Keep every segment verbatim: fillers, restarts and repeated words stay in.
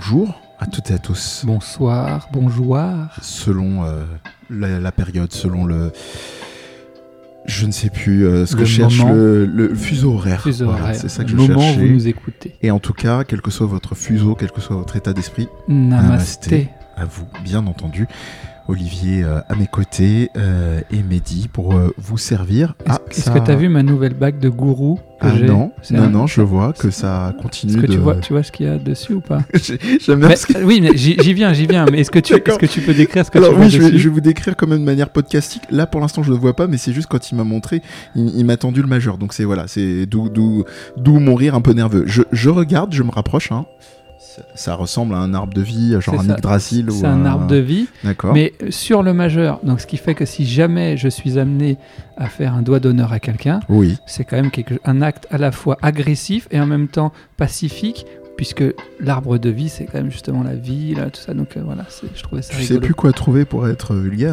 bonjour à toutes et à tous. Bonsoir, bonjour. Selon euh, la, la période, selon le... Je ne sais plus euh, ce le que je cherche, moment, le, le fuseau horaire. Fuseau voilà, horaire. c'est ça que le je moment cherchais. où vous nous écoutez. Et en tout cas, quel que soit votre fuseau, quel que soit votre état d'esprit, Namasté. namasté à vous, bien entendu. Olivier euh, à mes côtés euh, et Mehdi pour euh, vous servir. Est-ce, ah, est-ce ça... que tu as vu ma nouvelle bague de gourou que ah j'ai non, C'est non, un... non, je vois que ça continue Est-ce que de... tu vois, tu vois ce qu'il y a dessus ou pas? J'aime bien mais, ce que... Oui, mais j'y, j'y viens, j'y viens. Mais est-ce que tu, est-ce que tu peux décrire ce que Alors, tu oui, vois je dessus vais, je vais vous décrire quand même de manière podcastique. Là, pour l'instant, je ne le vois pas, mais c'est juste quand il m'a montré, il, il m'a tendu le majeur. Donc c'est voilà, c'est d'où, d'où, d'où mon rire un peu nerveux. Je, je regarde, je me rapproche. Hein. Ça, ça ressemble à un arbre de vie, genre c'est un ça. Yggdrasil. C'est ou un un arbre de vie, D'accord. mais sur le majeur. Donc, ce qui fait que si jamais je suis amené à faire un doigt d'honneur à quelqu'un, Oui. c'est quand même quelque, un acte à la fois agressif et en même temps pacifique, puisque l'arbre de vie, c'est quand même justement la vie, là, tout ça. Donc euh, voilà, c'est, je trouvais ça Je rigolo. sais plus quoi trouver pour être vulgaire.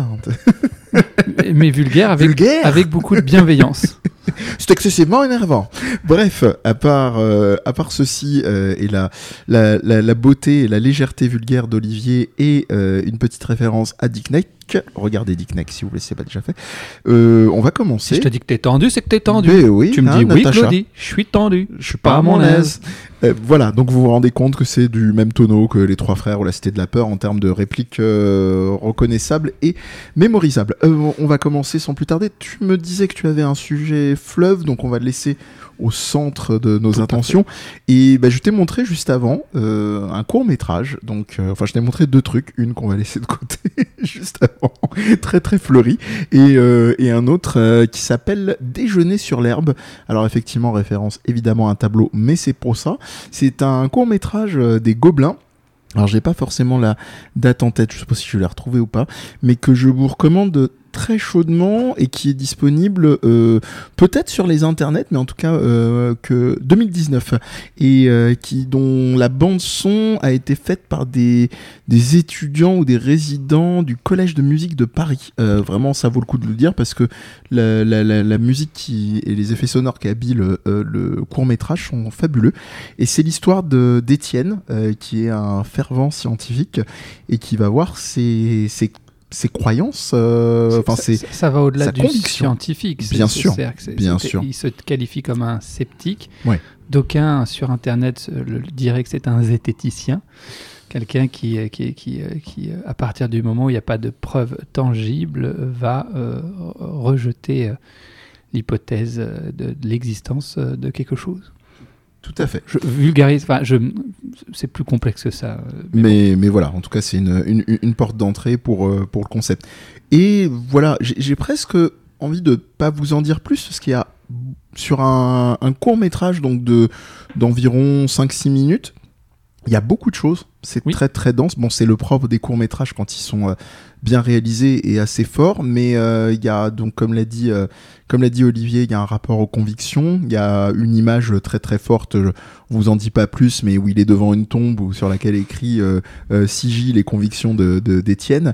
mais, mais vulgaire, avec, Vulgaire avec beaucoup de bienveillance. C'est excessivement énervant. Bref, à part, euh, à part ceci euh, et la, la, la, la beauté et la légèreté vulgaire d'Olivier et euh, une petite référence à Dick Neck, regardez Dick Neck si vous ne l'avez pas déjà fait, euh, on va commencer. Si je te dis que t'es tendu, c'est que t'es tendu. Mais oui, tu me hein, dis oui, Natacha. Claudie, je suis tendu. Je suis pas à mon aise. Euh, voilà, donc vous vous rendez compte que c'est du même tonneau que Les Trois Frères ou La Cité de la Peur en termes de répliques euh, reconnaissables et mémorisables. Euh, on va commencer sans plus tarder. Tu me disais que tu avais un sujet fleuve, donc on va le laisser au centre de nos Tout attentions. Et bah, je t'ai montré juste avant euh, un court-métrage. Donc, euh, enfin, je t'ai montré deux trucs. Une qu'on va laisser de côté juste avant, très très fleuri. Et, euh, et un autre euh, qui s'appelle Déjeuner sur l'herbe. Alors, effectivement, référence évidemment à un tableau, mais c'est pour ça. C'est un court-métrage euh, des Gobelins. Alors, j'ai pas forcément la date en tête, je sais pas si je l'ai retrouvé ou pas, mais que je vous recommande très chaudement et qui est disponible euh, peut-être sur les internets, mais en tout cas euh, que deux mille dix-neuf et euh, qui dont la bande son a été faite par des des étudiants ou des résidents du Collège de musique de Paris. Euh, vraiment, ça vaut le coup de le dire parce que la la la, la musique qui et les effets sonores qui habillent le, euh, le court métrage sont fabuleux. Et c'est l'histoire de d'Étienne euh, qui est un fervent scientifique et qui va voir ses ses ses croyances, euh, enfin c'est ça, ça va au-delà du conviction. Scientifique. C'est, bien c'est, sûr, c'est, c'est, bien c'est, sûr. Il se qualifie comme un sceptique. Ouais. D'aucuns sur Internet le, le diraient que c'est un zététicien, quelqu'un qui, qui, qui, qui, à partir du moment où il n'y a pas de preuve tangible, va euh, rejeter l'hypothèse de, de l'existence de quelque chose. Tout à fait. Je vulgarise, enfin, je, c'est plus complexe que ça. Mais, mais, bon. mais voilà, en tout cas, c'est une, une, une porte d'entrée pour, euh, pour le concept. Et voilà, j'ai, j'ai presque envie de pas vous en dire plus, parce qu'il y a sur un, un court-métrage donc de, d'environ cinq six minutes, il y a beaucoup de choses. C'est oui. très très dense. Bon, c'est le propre des courts-métrages quand ils sont euh, bien réalisés et assez forts, mais euh, il y a donc, comme l'a dit, euh, comme l'a dit Olivier, il y a un rapport aux convictions. Il y a une image très très forte. Je vous en dis pas plus, mais où il est devant une tombe ou sur laquelle est écrit euh, euh, sigille les convictions de, de d'Étienne.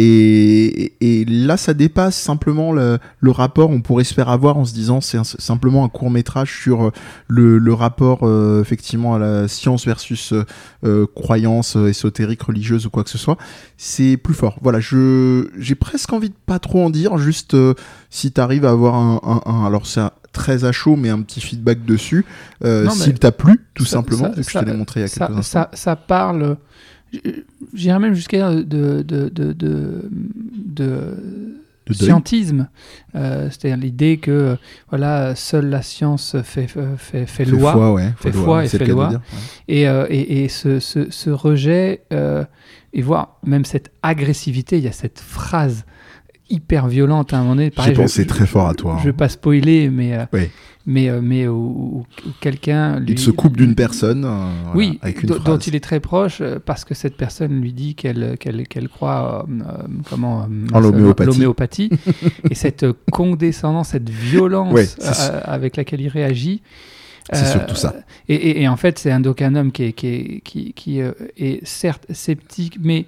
Et, et là, ça dépasse simplement le, le rapport. On pourrait se faire avoir en se disant c'est un, simplement un court-métrage sur le, le rapport euh, effectivement à la science versus euh, croyance ésotérique, religieuse ou quoi que ce soit. C'est plus fort. Voilà, je j'ai presque envie de pas trop en dire. Juste euh, si t'arrives à avoir un, un, un alors c'est un, très à chaud, mais un petit feedback dessus. Euh, non, s'il t'a plu, tout ça, simplement, ça, vu que ça, je te l'ai montré il y a quelques ça, instants. Ça, ça parle. J'irais même jusqu'à de de de de, de, de de scientisme, euh, c'est-à-dire l'idée que voilà, seule la science fait fait fait, fait loi, foi, ouais, fait foi loi, et fait loi, dire, ouais. et, euh, et et ce ce, ce rejet euh, et voir même cette agressivité, il y a cette phrase hyper violente à un moment donné. Pareil, j'ai pensé je, très fort à toi. Je ne hein. vais pas spoiler, mais euh, oui. mais euh, mais où, où, où quelqu'un lui, il se coupe d'une personne, euh, oui, voilà, avec une d- phrase. dont il est très proche euh, parce que cette personne lui dit qu'elle qu'elle qu'elle croit euh, euh, comment euh, en l'homéopathie, l'homéopathie et cette condescendance, cette violence ouais, euh, avec laquelle il réagit. C'est euh, surtout ça. Et, et, et en fait, c'est un docanum qui est qui est, qui, qui euh, est certes sceptique, mais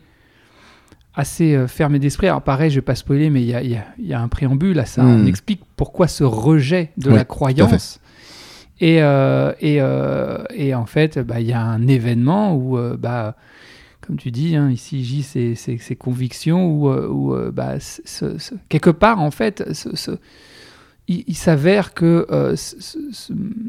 assez euh, fermé d'esprit. Alors pareil, je ne vais pas spoiler, mais il y a, y, a, y a un préambule à ça. Mmh. On explique pourquoi ce rejet de oui, la croyance. Et, euh, et, euh, et en fait, bah, y a un événement où, euh, bah, comme tu dis, hein, ici, J, c'est ses convictions, où, où bah, ce, ce, quelque part, en fait, ce, ce, il, il s'avère que euh, ce, ce,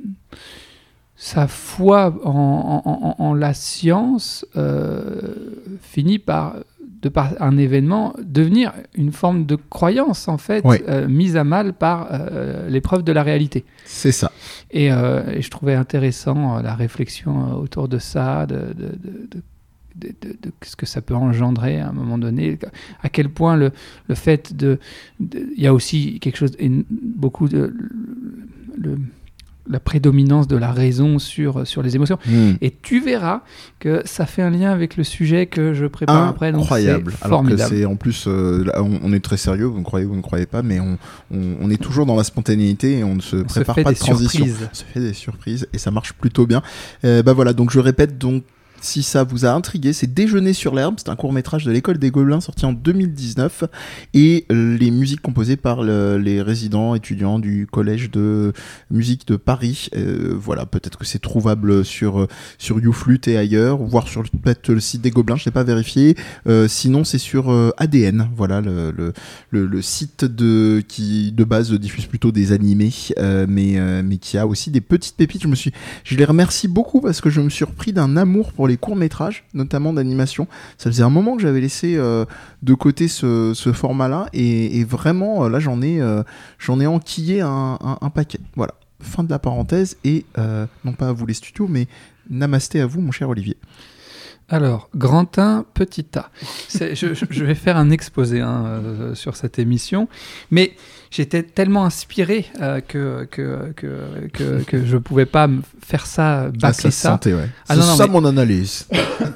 sa foi en, en, en, en la science euh, finit par, de par un événement, devenir une forme de croyance, en fait, ouais. euh, mise à mal par euh, l'épreuve de la réalité. C'est ça. Et, euh, et je trouvais intéressant euh, la réflexion euh, autour de ça, de, de, de, de De, de, de ce que ça peut engendrer à un moment donné, à quel point le, le fait de... Il y a aussi quelque chose, beaucoup de... Le, la prédominance de la raison sur, sur les émotions. Mmh. Et tu verras que ça fait un lien avec le sujet que je prépare après. Incroyable. Donc c'est alors que c'est en plus, euh, là, on, on est très sérieux, vous me croyez, vous ne croyez pas, mais on, on, on est toujours dans la spontanéité et on ne se on prépare se pas de transition. Surprises. On se fait des surprises et ça marche plutôt bien. Euh, bah voilà, donc je répète, donc si ça vous a intrigué, c'est Déjeuner sur l'herbe, c'est un court-métrage de l'École des Gobelins sorti en deux mille dix-neuf et les musiques composées par le, les résidents étudiants du Collège de musique de Paris. Euh, voilà, peut-être que c'est trouvable sur, sur YouFlute et ailleurs, voire sur peut-être le site des Gobelins, je n'ai pas vérifié. Euh, sinon, c'est sur euh, A D N, voilà, le, le, le, le site de, qui de base diffuse plutôt des animés, euh, mais, euh, mais qui a aussi des petites pépites. Je, me suis, je les remercie beaucoup parce que je me suis repris d'un amour pour les courts-métrages, notamment d'animation. Ça faisait un moment que j'avais laissé euh, de côté ce, ce format-là et, et vraiment, là, j'en ai, euh, j'en ai enquillé un, un, un paquet. Voilà, fin de la parenthèse et euh, non pas à vous les studios, mais namasté à vous, mon cher Olivier. Alors, grand un, petit a. C'est, je, je vais faire un exposé hein, euh, sur cette émission, mais j'étais tellement inspiré euh, que, que, que, que, que je ne pouvais pas faire ça, bâcler ah, ça. ça. Sentait, ouais. Ah, c'est non, non, ça mais... mon analyse.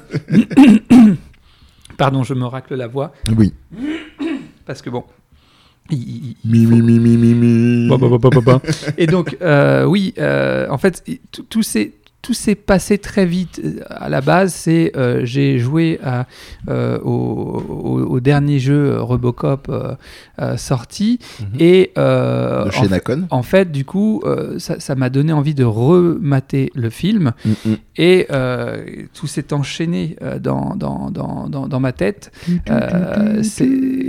Pardon, je me racle la voix. Oui. Parce que bon... Il, il, mi, faut... mi, mi, mi, mi, mi. Bah, bah, bah, bah, bah. Et donc, euh, oui, euh, en fait, tous ces... Tout s'est passé très vite. À la base, c'est euh, j'ai joué à, euh, au, au, au dernier jeu Robocop euh, euh, sorti mm-hmm. et euh, de chez en, Nacon. En fait, du coup, euh, ça, ça m'a donné envie de remater le film mm-hmm. et euh, tout s'est enchaîné euh, dans, dans, dans, dans, dans ma tête. Euh, c'est...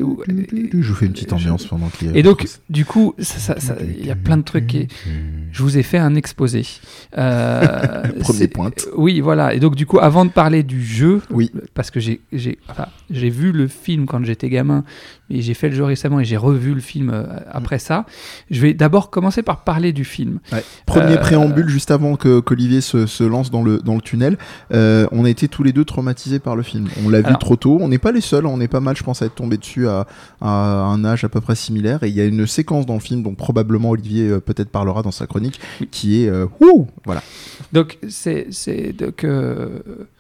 Je vous fais une petite ambiance je... pendant qu'il y a. Et donc, du coup, il ça, ça, ça, y a plein de trucs. Qui... Je vous ai fait un exposé. Euh, Premier pointe. Oui, voilà. Et donc, du coup, avant de parler du jeu, oui. parce que j'ai, j'ai, enfin, j'ai vu le film quand j'étais gamin, mais j'ai fait le jeu récemment et j'ai revu le film euh, après mmh. ça, je vais d'abord commencer par parler du film. Ouais. Premier euh... préambule, juste avant que, qu'Olivier se, se lance dans le, dans le tunnel, euh, on a été tous les deux traumatisés par le film. On l'a Alors... vu trop tôt. On n'est pas les seuls. On est pas mal, je pense, à être tombé dessus à, à un âge à peu près similaire. Et il y a une séquence dans le film, dont probablement Olivier euh, peut-être parlera dans sa chronique, oui. qui est... Euh, ouh, voilà. Donc, c'est, c'est donc, euh,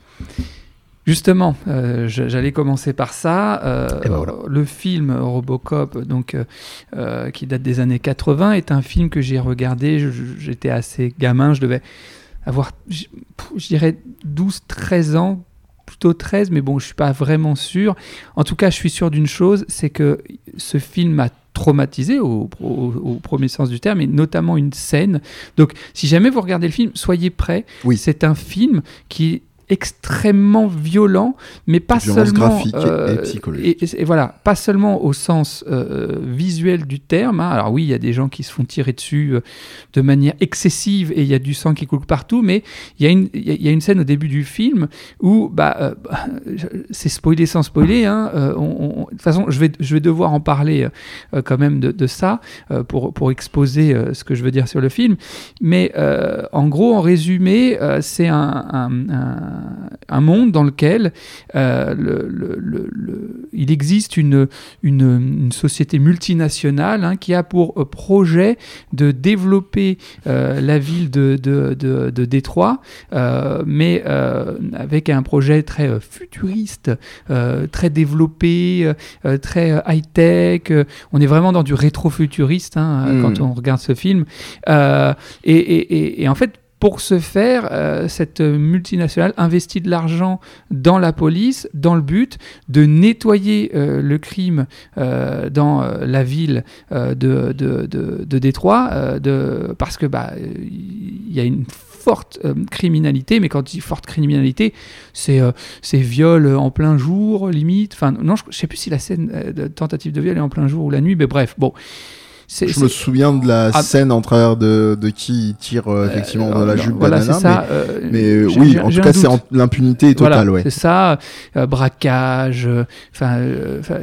justement, euh, j'allais commencer par ça. Euh, ben voilà. Le film Robocop, donc, euh, qui date des années quatre-vingts, est un film que j'ai regardé. Je, j'étais assez gamin, je devais avoir, je, je dirais, douze treize ans. Plutôt treize, mais bon, je ne suis pas vraiment sûr. En tout cas, je suis sûr d'une chose, c'est que ce film m'a traumatisé au, au, au premier sens du terme, et notamment une scène. Donc, si jamais vous regardez le film, soyez prêts. Oui. C'est un film qui est extrêmement violent, mais pas Violence seulement graphique euh, et psychologique. Et, et, et voilà, pas seulement au sens euh, visuel du terme. Hein. Alors oui, il y a des gens qui se font tirer dessus euh, de manière excessive et il y a du sang qui coule partout, mais il y a une il y, y a une scène au début du film où bah euh, c'est spoilé sans spoiler. Hein. Euh, on, on, de toute façon, je vais je vais devoir en parler euh, quand même de, de ça euh, pour pour exposer euh, ce que je veux dire sur le film. Mais euh, en gros, en résumé, euh, c'est un, un, un un monde dans lequel euh, le, le, le, le, il existe une, une, une société multinationale hein, qui a pour euh, projet de développer euh, la ville de, de, de, de Détroit, euh, mais euh, avec un projet très euh, futuriste, euh, très développé, euh, très euh, high-tech. Euh, on est vraiment dans du rétro-futuriste hein, mmh. quand on regarde ce film. Euh, et, et, et, et en fait, pour ce faire, euh, cette multinationale investit de l'argent dans la police, dans le but de nettoyer euh, le crime euh, dans euh, la ville euh, de, de, de, de Détroit, euh, de, parce que bah, il y a une forte euh, criminalité, mais quand je dis forte criminalité, c'est, euh, c'est viol en plein jour, limite. Enfin, non, je ne sais plus si la scène euh, de tentative de viol est en plein jour ou la nuit, mais bref, bon. C'est, je c'est... me souviens de la ah, scène en travers de, de qui il tire euh, effectivement euh, dans la jupe voilà, banana, c'est ça, mais, euh, mais euh, oui, en tout cas, c'est en, l'impunité totale. Voilà, ouais. C'est ça, euh, braquage, enfin, euh, euh,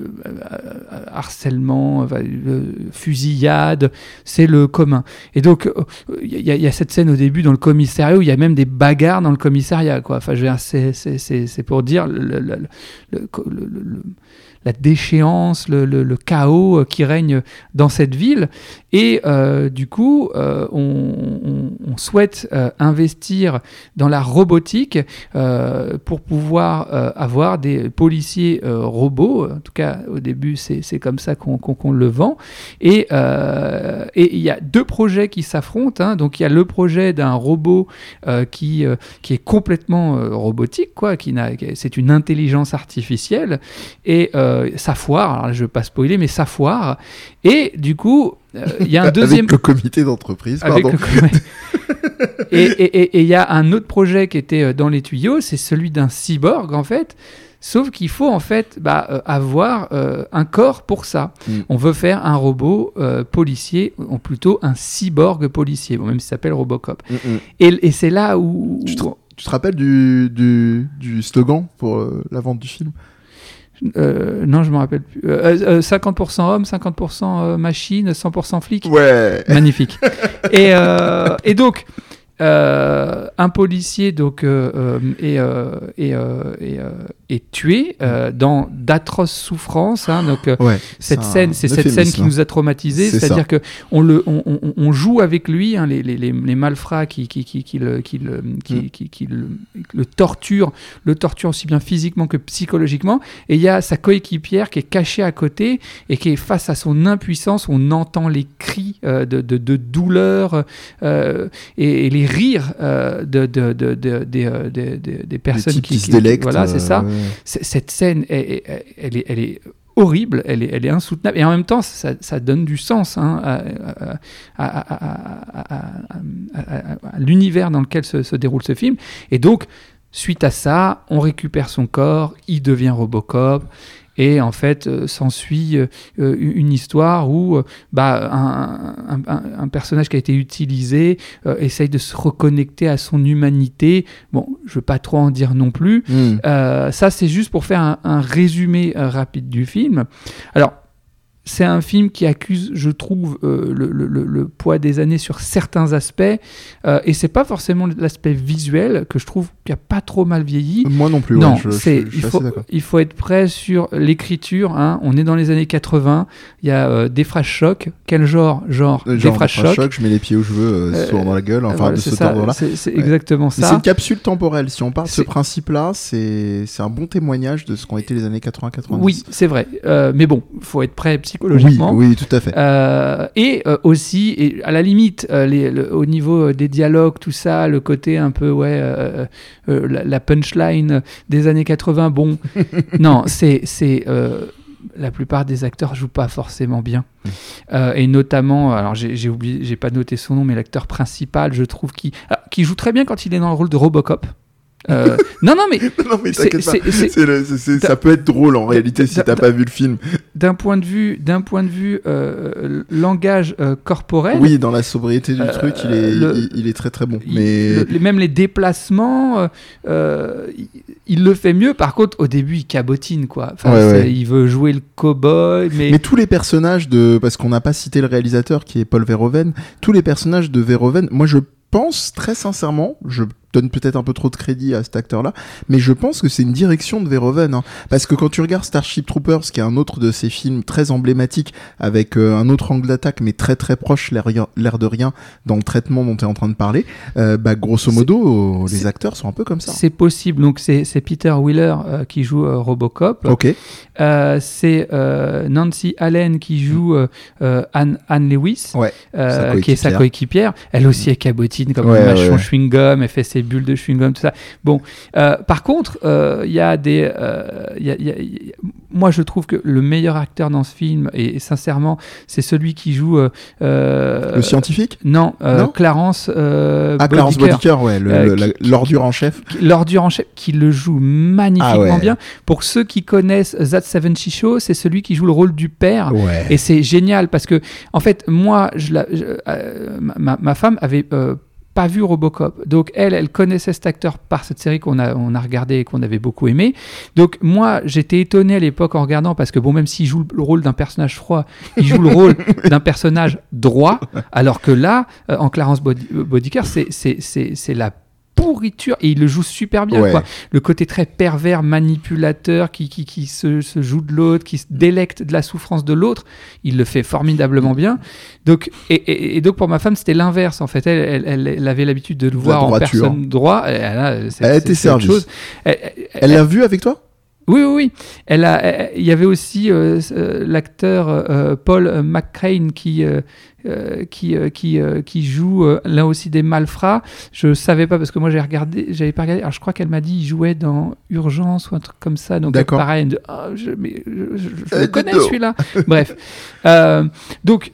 harcèlement, euh, fusillade, c'est le commun. Et donc, il y, y a cette scène au début dans le commissariat où il y a même des bagarres dans le commissariat, quoi. Enfin, je veux dire, c'est, c'est, c'est, c'est pour dire le, le, le, le, le, le la déchéance, le, le, le chaos qui règne dans cette ville. Et euh, du coup, euh, on, on, on souhaite euh, investir dans la robotique euh, pour pouvoir euh, avoir des policiers euh, robots. En tout cas, au début, c'est, c'est comme ça qu'on, qu'on, qu'on le vend. Et euh, et il y a deux projets qui s'affrontent. Hein. Donc, il y a le projet d'un robot euh, qui, euh, qui est complètement euh, robotique, quoi, qui n'a, c'est une intelligence artificielle. Et euh, ça foire, alors je ne vais pas spoiler, mais ça foire. Et du coup, il euh, y a un deuxième... Avec le comité d'entreprise, pardon. Avec le... Et il y a un autre projet qui était dans les tuyaux, c'est celui d'un cyborg, en fait. Sauf qu'il faut, en fait, bah, euh, avoir euh, un corps pour ça. Mm. On veut faire un robot euh, policier, ou plutôt un cyborg policier, bon, même s'il s'appelle Robocop. Mm-hmm. Et, et c'est là où... Tu te, tu te rappelles du, du, du slogan pour euh, la vente du film ? Euh, non, je me rappelle plus. Euh, euh, cinquante pour cent homme, cinquante pour cent machine, cent pour cent flic. Ouais. Magnifique. et, euh, et donc, euh, un policier donc, euh, euh, est, euh, est, euh, est, euh, est tué euh, dans d'atroces souffrances. Hein, donc, euh, ouais, cette scène, c'est cette scène qui nous a traumatisés. C'est C'est-à-dire ça. qu'on le, on, on, on joue avec lui, hein, les, les, les, les malfrats qui, qui, qui, qui, le, qui, le, qui, mm. qui, qui le, le torturent, le torturent aussi bien physiquement que psychologiquement. Et il y a sa coéquipière qui est cachée à côté et qui est face à son impuissance. On entend les cris euh, de, de, de douleur euh, et, et les rires euh, de, de, de, de, de, de, de, des personnes qui, qui, qui se délectent. Voilà, c'est ça. Euh, ouais. Cette scène, elle, elle, est, elle est horrible, elle est, elle est insoutenable. Et en même temps, ça, ça donne du sens hein, à, à, à, à, à, à, à l'univers dans lequel se, se déroule ce film. Et donc, suite à ça, on récupère son corps, il devient Robocop. Et en fait, euh, s'ensuit euh, une histoire où euh, bah, un, un, un personnage qui a été utilisé euh, essaye de se reconnecter à son humanité. Bon, je ne veux pas trop en dire non plus. Mm. Euh, ça, c'est juste pour faire un, un résumé euh, rapide du film. Alors, c'est un film qui accuse, je trouve, euh, le, le, le poids des années sur certains aspects. Euh, et c'est pas forcément l'aspect visuel que je trouve qui a pas trop mal vieilli. Moi non plus. Non, ouais, je, c'est, je, je il, faut, il faut être prêt sur l'écriture. Hein. On est dans les années quatre-vingts. Il y a euh, des phrases chocs. Quel genre Genre, euh, genre des phrases chocs. Choc, je mets les pieds où je veux, euh, euh, souvent dans la gueule. Enfin, voilà, de c'est ce ça, ordre-là. C'est, c'est ouais. exactement ça. Mais c'est une capsule temporelle. Si on part de ce principe-là, c'est, c'est un bon témoignage de ce qu'ont été les années quatre-vingts quatre-vingt-dix. Oui, c'est vrai. Euh, mais bon, il faut être prêt psychologiquement. Oui, oui. Tout à fait. Euh, et euh, aussi, et à la limite, euh, les, le, au niveau des dialogues, tout ça, le côté un peu, ouais, euh, euh, la, la punchline des années quatre-vingts, bon, non, c'est, c'est euh, la plupart des acteurs jouent pas forcément bien. Mmh. Euh, et notamment, alors j'ai, j'ai oublié, j'ai pas noté son nom, mais l'acteur principal, je trouve, qui, ah, qui joue très bien quand il est dans le rôle de Robocop. Euh, non, non, mais, non, mais t'inquiète c'est, pas. C'est, c'est, c'est, c'est, ça peut être drôle en réalité si t'as pas vu le film. D'un point de vue, d'un point de vue euh, langage euh, corporel. Oui, dans la sobriété du euh, truc, il est, le, il, il est très très bon. Mais le, même les déplacements, euh, il, il le fait mieux. Par contre, au début, il cabotine quoi. Enfin, ouais, ouais. Il veut jouer le cow-boy, mais. Mais tous les personnages de, parce qu'on n'a pas cité le réalisateur qui est Paul Verhoeven, tous les personnages de Verhoeven, moi je pense très sincèrement, je donne peut-être un peu trop de crédit à cet acteur-là, mais je pense que c'est une direction de Verhoeven, hein, parce que quand tu regardes Starship Troopers, qui est un autre de ses films très emblématiques, avec euh, un autre angle d'attaque, mais très très proche, l'air, l'air de rien, dans le traitement dont tu es en train de parler, euh, bah, grosso modo, c'est, les acteurs sont un peu comme ça. C'est possible, donc c'est, c'est Peter Wheeler euh, qui joue euh, Robocop, ok. euh, c'est euh, Nancy Allen qui joue euh, euh, Anne, Anne Lewis, ouais, euh, qui est sa coéquipière, elle aussi elle cabotine comme ouais, une machine ouais. chewing-gum, elle fait ses bulles de chewing-gum, tout ça. Bon, euh, par contre, il euh, y a des... Euh, y a, y a, y a, moi, je trouve que le meilleur acteur dans ce film, et, et sincèrement, c'est celui qui joue... Euh, le scientifique Non, euh, non Clarence euh, Ah, Clarence Bodicker, ouais, le, euh, le, la, qui, l'ordure en chef. Qui, l'ordure en chef, qui le joue magnifiquement ah ouais. bien. Pour ceux qui connaissent That seventy Show, c'est celui qui joue le rôle du père. Ouais. Et c'est génial, parce que, en fait, moi, je la, je, euh, ma, ma femme avait... Euh, pas vu Robocop. Donc elle, elle connaissait cet acteur par cette série qu'on a, on a regardé et qu'on avait beaucoup aimé. Donc moi, j'étais étonné à l'époque en regardant, parce que bon, même s'il joue le rôle d'un personnage froid, il joue le rôle d'un personnage droit, alors que là, euh, en Clarence Bodicker, c'est, c'est, c'est, c'est la pourriture, et il le joue super bien, ouais. quoi. Le côté très pervers, manipulateur, qui, qui, qui se, se joue de l'autre, qui se délecte de la souffrance de l'autre, il le fait formidablement bien. Donc, et, et, et donc pour ma femme, c'était l'inverse, en fait. Elle, elle, elle avait l'habitude de le voir en personne droit. Elle, elle, c'est, elle était servie. Elle, elle, elle l'a vu avec toi ? Oui, oui, oui. Elle a, elle, il y avait aussi euh, l'acteur euh, Paul McCrane qui, euh, qui, euh, qui, euh, qui joue euh, là aussi des malfrats. Je savais pas, parce que moi j'ai regardé, j'avais pas regardé. Alors je crois qu'elle m'a dit qu'il jouait dans Urgence ou un truc comme ça. Donc d'accord. pareil, de, oh, je, mais, je, je, je euh, le connais celui-là. Bref. Euh, donc.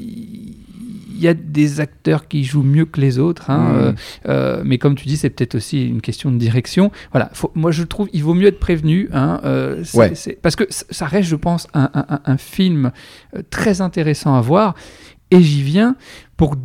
Il y a des acteurs qui jouent mieux que les autres, hein, mmh. euh, euh, mais comme tu dis, c'est peut-être aussi une question de direction. Voilà, faut, moi je trouve il vaut mieux être prévenu, hein, euh, c'est, ouais. c'est, parce que ça reste, je pense, un, un, un film très intéressant à voir, et j'y viens pour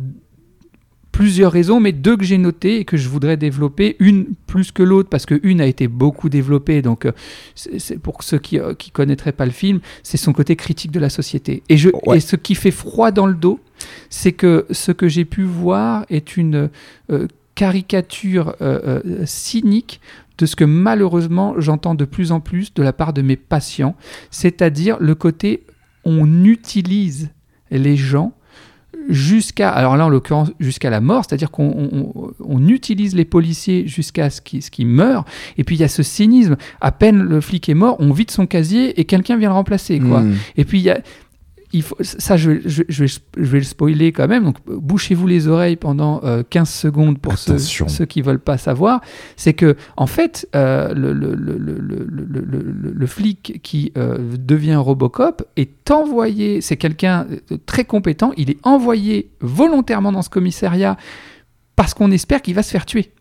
plusieurs raisons, mais deux que j'ai notées et que je voudrais développer, une plus que l'autre, parce qu'une a été beaucoup développée, donc euh, c'est, c'est pour ceux qui ne euh, connaîtraient pas le film, c'est son côté critique de la société. Et, je, ouais. et ce qui fait froid dans le dos, c'est que ce que j'ai pu voir est une euh, caricature euh, euh, cynique de ce que malheureusement j'entends de plus en plus de la part de mes patients, c'est-à-dire le côté on utilise les gens jusqu'à, alors là en l'occurrence jusqu'à la mort, c'est-à-dire qu'on on, on utilise les policiers jusqu'à ce qu'ils, ce qu'ils meurent, et puis il y a ce cynisme, à peine le flic est mort, on vide son casier et quelqu'un vient le remplacer, quoi. Mmh. Et puis il y a Il faut, ça, je, je, je, vais, je vais le spoiler quand même, donc bouchez-vous les oreilles pendant euh, quinze secondes pour ceux, ceux qui ne veulent pas savoir. C'est que, en fait, euh, le, le, le, le, le, le, le, le flic qui euh, devient Robocop est envoyé, c'est quelqu'un de très compétent, il est envoyé volontairement dans ce commissariat parce qu'on espère qu'il va se faire tuer.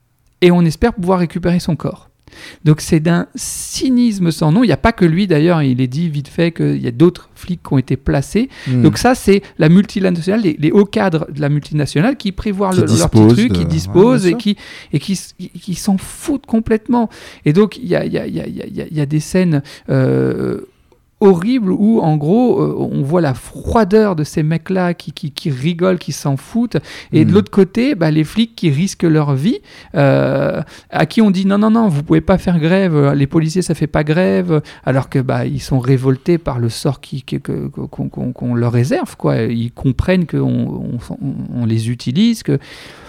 Et on espère pouvoir récupérer son corps. Donc c'est d'un cynisme sans nom. Il n'y a pas que lui d'ailleurs, il est dit vite fait qu'il y a d'autres flics qui ont été placés. Mmh. Donc ça c'est la multinationale, les, les hauts cadres de la multinationale qui prévoient le, leur petit truc, de... qui disposent ouais, et, qui, et qui, qui, qui s'en foutent complètement. Et donc il y a, y, a, y, a, y, a, y a des scènes... Euh, horrible où en gros euh, on voit la froideur de ces mecs là qui, qui, qui rigolent, qui s'en foutent, et mmh. de l'autre côté bah, les flics qui risquent leur vie, euh, à qui on dit non non non vous pouvez pas faire grève, les policiers ça fait pas grève, alors que bah ils sont révoltés par le sort qui, qui, que, qu'on, qu'on, qu'on leur réserve, quoi. Ils comprennent qu'on on, on, on les utilise, que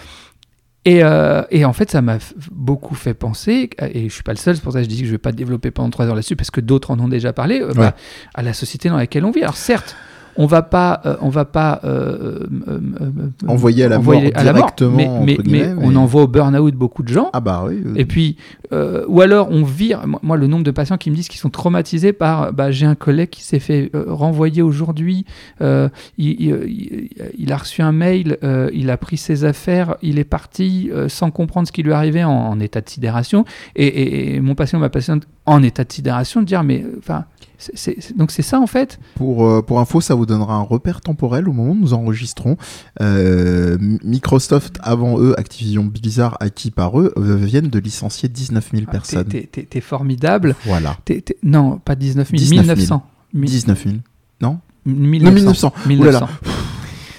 Et, euh, et en fait, ça m'a f- beaucoup fait penser, et je ne suis pas le seul, c'est pour ça que je dis que je ne vais pas développer pendant trois heures là-dessus, parce que d'autres en ont déjà parlé, euh, ouais. bah, à la société dans laquelle on vit. Alors certes, on va pas, euh, on va pas euh, euh, euh, envoyer à la envoyer mort à la directement, mort, mais, mais, mais, mais on envoie au burn-out beaucoup de gens. Ah bah oui. oui. Et puis, euh, ou alors on vire. Moi, le nombre de patients qui me disent qu'ils sont traumatisés par, bah, j'ai un collègue qui s'est fait euh, renvoyer aujourd'hui. Euh, il, il, il, il a reçu un mail, euh, il a pris ses affaires, il est parti euh, sans comprendre ce qui lui arrivait en, en état de sidération. Et, et, et mon patient, ma patiente, en état de sidération, de dire mais enfin. C'est, c'est, c'est, donc c'est ça en fait. Pour, euh, pour info, ça vous donnera un repère temporel au moment où nous enregistrons. Euh, Microsoft, avant eux, Activision Blizzard, acquis par eux, euh, viennent de licencier dix-neuf mille ah, personnes. T'es, t'es, t'es formidable. Voilà. T'es, t'es, non, pas dix-neuf mille, mille neuf cents. dix-neuf mille, non mille neuf cents. Non, mille neuf cents. mille neuf cents.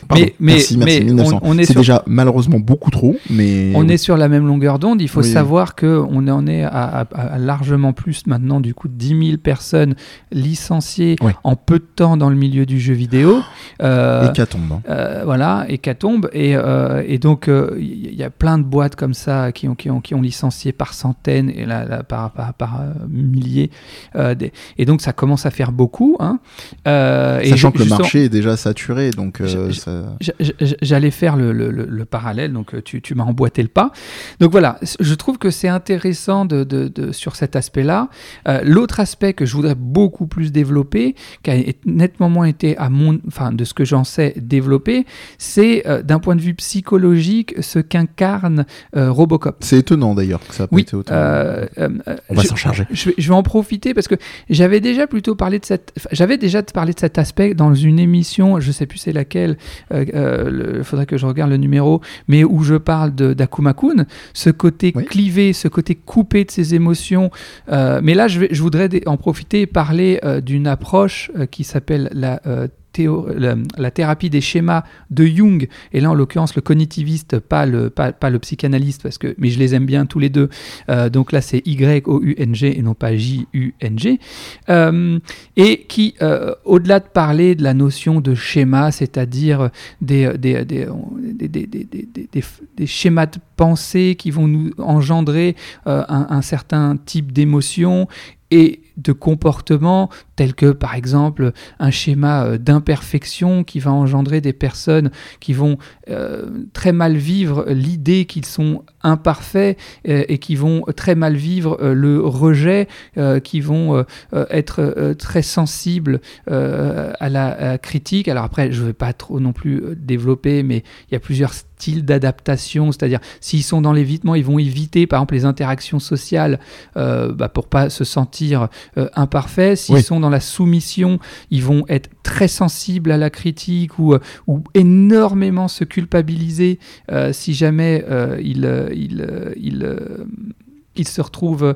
Pardon, mais, mais, merci, merci, mais mille neuf cents. on, on est c'est sur... déjà malheureusement beaucoup trop, mais... On oui. est sur la même longueur d'onde. Il faut Oui, savoir oui. qu'on en est à, à, à largement plus maintenant, du coup, dix mille personnes licenciées oui. en peu de temps dans le milieu du jeu vidéo. Euh, hécatombe. Hein. Euh, voilà, hécatombe. Et, euh, et donc, il euh, y, y a plein de boîtes comme ça qui ont, qui ont, qui ont licencié par centaines et là, là, par, par, par euh, milliers. Euh, des... Et donc, ça commence à faire beaucoup. Hein. Euh, Sachant et que le marché est déjà saturé. Donc, euh, ça... j'allais faire le, le, le, le parallèle, donc tu, tu m'as emboîté le pas. Donc voilà, je trouve que c'est intéressant de, de, de, sur cet aspect-là. Euh, l'autre aspect que je voudrais beaucoup plus développer, qui a nettement moins été, à mon, enfin, de ce que j'en sais, développé, c'est euh, d'un point de vue psychologique ce qu'incarne euh, Robocop. C'est étonnant d'ailleurs que ça n'a pas oui, été autant. Euh, euh, On va je, s'en charger. Je vais, je vais en profiter parce que j'avais déjà plutôt parlé de cette, j'avais déjà parlé de cet aspect dans une émission, je ne sais plus c'est laquelle, il euh, faudrait que je regarde le numéro, mais où je parle de, d'Akuma-kun, ce côté oui. clivé, ce côté coupé de ses émotions. Euh, mais là, je, vais, je voudrais en profiter et parler euh, d'une approche euh, qui s'appelle la euh, Théo, la, la thérapie des schémas de Jung, et là en l'occurrence le cognitiviste, pas le, pas, pas le psychanalyste, parce que, mais je les aime bien tous les deux, euh, donc là c'est Y O U N G et non pas J U N G, euh, et qui, euh, au-delà de parler de la notion de schéma, c'est-à-dire des, des, des, des, des, des, des, des, des schémas de pensée qui vont nous engendrer euh, un, un certain type d'émotion et de comportements tels que par exemple un schéma d'imperfection qui va engendrer des personnes qui vont euh, très mal vivre l'idée qu'ils sont imparfaits euh, et qui vont très mal vivre euh, le rejet, euh, qui vont euh, être euh, très sensibles euh, à, la, à la critique. Alors après, je ne vais pas trop non plus développer, mais il y a plusieurs styles d'adaptation, c'est-à-dire s'ils sont dans l'évitement, ils vont éviter par exemple les interactions sociales euh, bah, pour ne pas se sentir euh, imparfaits. S'ils oui. sont dans la soumission, ils vont être très sensibles à la critique ou, ou énormément se culpabiliser euh, si jamais euh, ils, ils, ils, euh, ils se retrouvent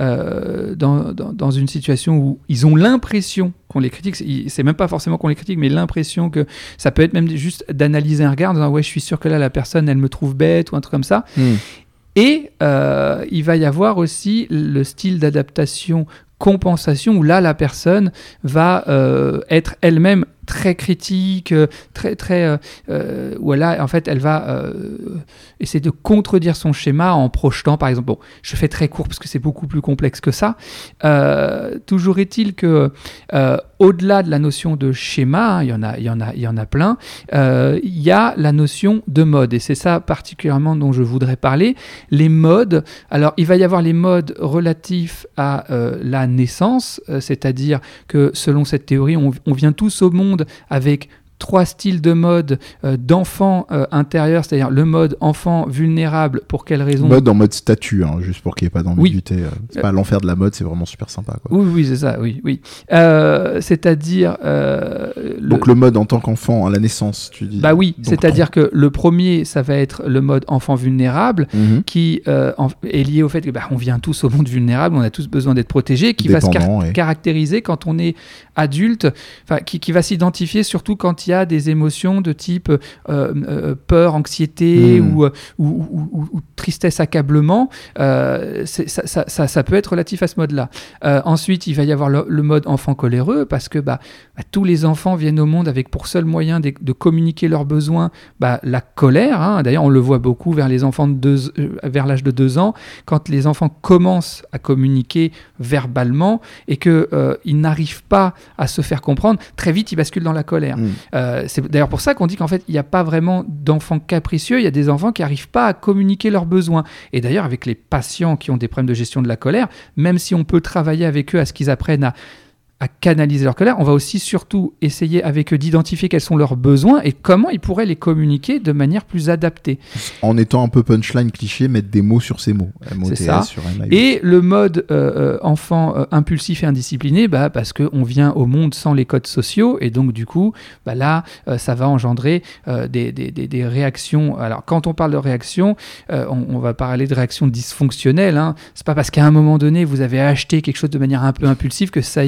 euh, dans, dans, dans une situation où ils ont l'impression qu'on les critique, c'est, c'est même pas forcément qu'on les critique, mais l'impression que ça peut être même juste d'analyser un regard en disant ouais je suis sûr que là la personne elle me trouve bête ou un truc comme ça. Mmh. Et euh, il va y avoir aussi le style d'adaptation compensation où là la personne va euh, être elle-même très critique, très très euh, euh, où là en fait elle va euh, essayer de contredire son schéma en projetant par exemple, bon je fais très court parce que c'est beaucoup plus complexe que ça, euh, toujours est-il que euh, au-delà de la notion de schéma, hein, il y en a il y en a il y en a plein, euh, il y a la notion de mode et c'est ça particulièrement dont je voudrais parler. Les modes, alors il va y avoir les modes relatifs à euh, la naissance, euh, c'est-à-dire que selon cette théorie on, on vient tous au monde avec trois styles de mode euh, d'enfant euh, intérieur, c'est-à-dire le mode enfant vulnérable, pour quelle raison ? Mode en mode statut, hein, juste pour qu'il n'y ait pas d'ambiguïté. Oui. Euh, c'est euh, pas l'enfer de la mode, c'est vraiment super sympa. Quoi. Oui, oui, c'est ça, oui. oui. Euh, c'est-à-dire... Euh, Donc le... le mode en tant qu'enfant, à la naissance, tu dis ? Bah oui, donc, c'est-à-dire ton... que le premier, ça va être le mode enfant vulnérable, mm-hmm. qui euh, en, est lié au fait que bah, on vient tous au monde vulnérable, on a tous besoin d'être protégés, qui Dépendant, va se car- ouais. caractériser quand on est adulte, qui, qui va s'identifier surtout quand il y a des émotions de type euh, euh, peur, anxiété mmh. ou, ou, ou, ou, ou tristesse, accablement. Euh, c'est, ça, ça, ça, ça peut être relatif à ce mode-là. Euh, ensuite, il va y avoir le, le mode enfant coléreux parce que bah, bah, tous les enfants viennent au monde avec pour seul moyen de, de communiquer leurs besoins bah, la colère. Hein. D'ailleurs, on le voit beaucoup vers les enfants de deux, euh, vers l'âge de deux ans, quand les enfants commencent à communiquer verbalement et qu'ils euh, n'arrivent pas à se faire comprendre, très vite, ils basculent dans la colère. Mmh. Euh, c'est d'ailleurs pour ça qu'on dit qu'en fait, il n'y a pas vraiment d'enfants capricieux, il y a des enfants qui n'arrivent pas à communiquer leurs besoins. Et d'ailleurs, avec les patients qui ont des problèmes de gestion de la colère, même si on peut travailler avec eux à ce qu'ils apprennent à à canaliser leur colère, on va aussi surtout essayer avec eux d'identifier quels sont leurs besoins et comment ils pourraient les communiquer de manière plus adaptée. En étant un peu punchline cliché, mettre des mots sur ces mots. M O T S, c'est ça. Sur M A U. Et le mode euh, enfant euh, impulsif et indiscipliné, bah, parce qu'on vient au monde sans les codes sociaux et donc du coup, bah, là, euh, ça va engendrer euh, des, des, des, des réactions. Alors quand on parle de réactions, euh, on, on va parler de réactions dysfonctionnelles. Hein. C'est pas parce qu'à un moment donné, vous avez acheté quelque chose de manière un peu impulsive que ça y est, vous êtes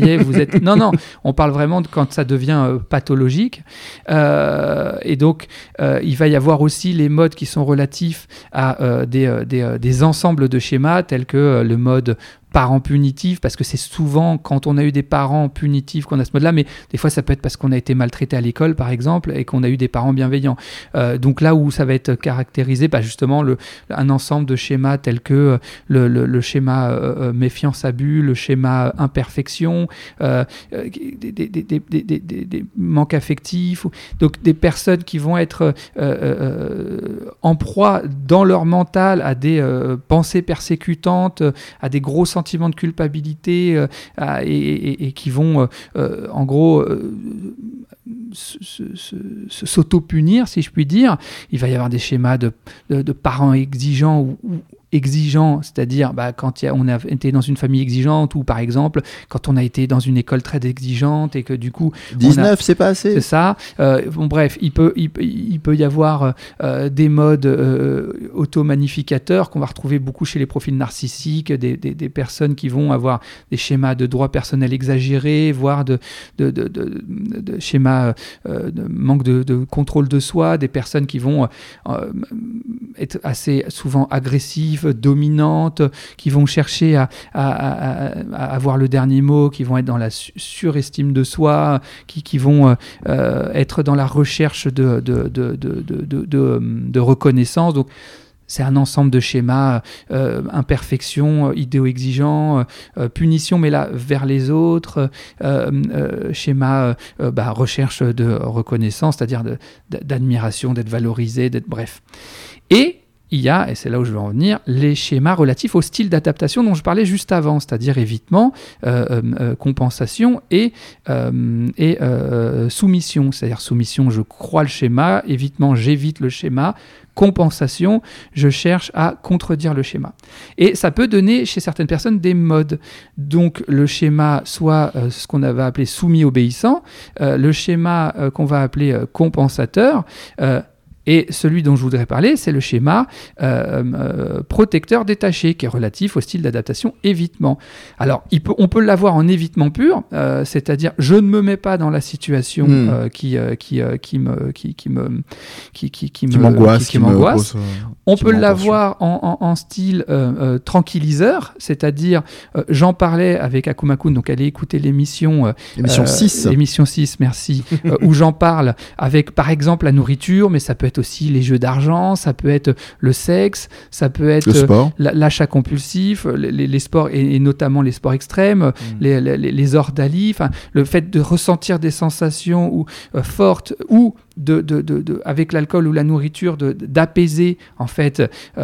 êtes... Non, non, on parle vraiment de quand ça devient euh, pathologique. Euh, et donc, euh, il va y avoir aussi les modes qui sont relatifs à euh, des, euh, des, euh, des ensembles de schémas tels que euh, le mode parents punitifs, parce que c'est souvent quand on a eu des parents punitifs qu'on a ce mode-là, mais des fois ça peut être parce qu'on a été maltraité à l'école par exemple et qu'on a eu des parents bienveillants. Euh, donc là où ça va être caractérisé, bah justement le, un ensemble de schémas tels que le, le, le schéma euh, méfiance-abus, le schéma imperfection, euh, des, des, des, des, des, des, des manques affectifs, donc des personnes qui vont être euh, euh, en proie dans leur mental à des euh, pensées persécutantes, à des gros sentiments de culpabilité euh, et, et, et qui vont euh, en gros euh, se, se, se, se, s'auto-punir, si je puis dire. Il va y avoir des schémas de, de, de parents exigeants ou, ou exigeant, c'est-à-dire bah, quand y a, on a été dans une famille exigeante ou par exemple quand on a été dans une école très exigeante et que du coup dix-neuf a, c'est pas assez, c'est ça. Euh, bon bref, il peut il, il peut y avoir euh, des modes euh, auto-magnificateurs qu'on va retrouver beaucoup chez les profils narcissiques, des, des, des personnes qui vont avoir des schémas de droit personnel exagérés, voire de, de, de, de, de, de schémas euh, de manque de, de contrôle de soi, des personnes qui vont euh, être assez souvent agressives, dominantes, qui vont chercher à, à, à, à avoir le dernier mot, qui vont être dans la su- surestime de soi, qui, qui vont euh, être dans la recherche de, de, de, de, de, de, de, de reconnaissance. Donc, c'est un ensemble de schémas, euh, imperfection, idéo-exigeant, euh, punition, mais là, vers les autres, euh, euh, schéma, euh, bah, recherche de reconnaissance, c'est-à-dire de, d'admiration, d'être valorisé, d'être bref. Et il y a, et c'est là où je veux en venir, les schémas relatifs au style d'adaptation dont je parlais juste avant, c'est-à-dire évitement, euh, euh, compensation et, euh, et euh, soumission. C'est-à-dire soumission, je crois le schéma, évitement, j'évite le schéma, compensation, je cherche à contredire le schéma. Et ça peut donner chez certaines personnes des modes. Donc le schéma, soit euh, ce qu'on va appeler soumis-obéissant, euh, le schéma euh, qu'on va appeler euh, compensateur, euh, et celui dont je voudrais parler, c'est le schéma euh, euh, protecteur détaché, qui est relatif au style d'adaptation évitement. Alors, il peut, on peut l'avoir en évitement pur, euh, c'est-à-dire je ne me mets pas dans la situation mmh. euh, qui, euh, qui, euh, qui me, qui, qui me, qui, qui, qui qui me, m'angoisse. Qui, qui qui m'angoisse. Me pose, euh, on peut l'avoir en, en, en style euh, euh, tranquilliseur, c'est-à-dire euh, j'en parlais avec Akumakun, donc allez écouter l'émission. Euh, l'émission six. L'émission six, merci, euh, où j'en parle avec par exemple la nourriture, mais ça peut être aussi les jeux d'argent, ça peut être le sexe, ça peut être le sport. l'achat compulsif, les, les, les sports et, et notamment les sports extrêmes, mmh. les, les, les ordalis, enfin le fait de ressentir des sensations ou, euh, fortes ou de, de, de, de, avec l'alcool ou la nourriture, de, d'apaiser en fait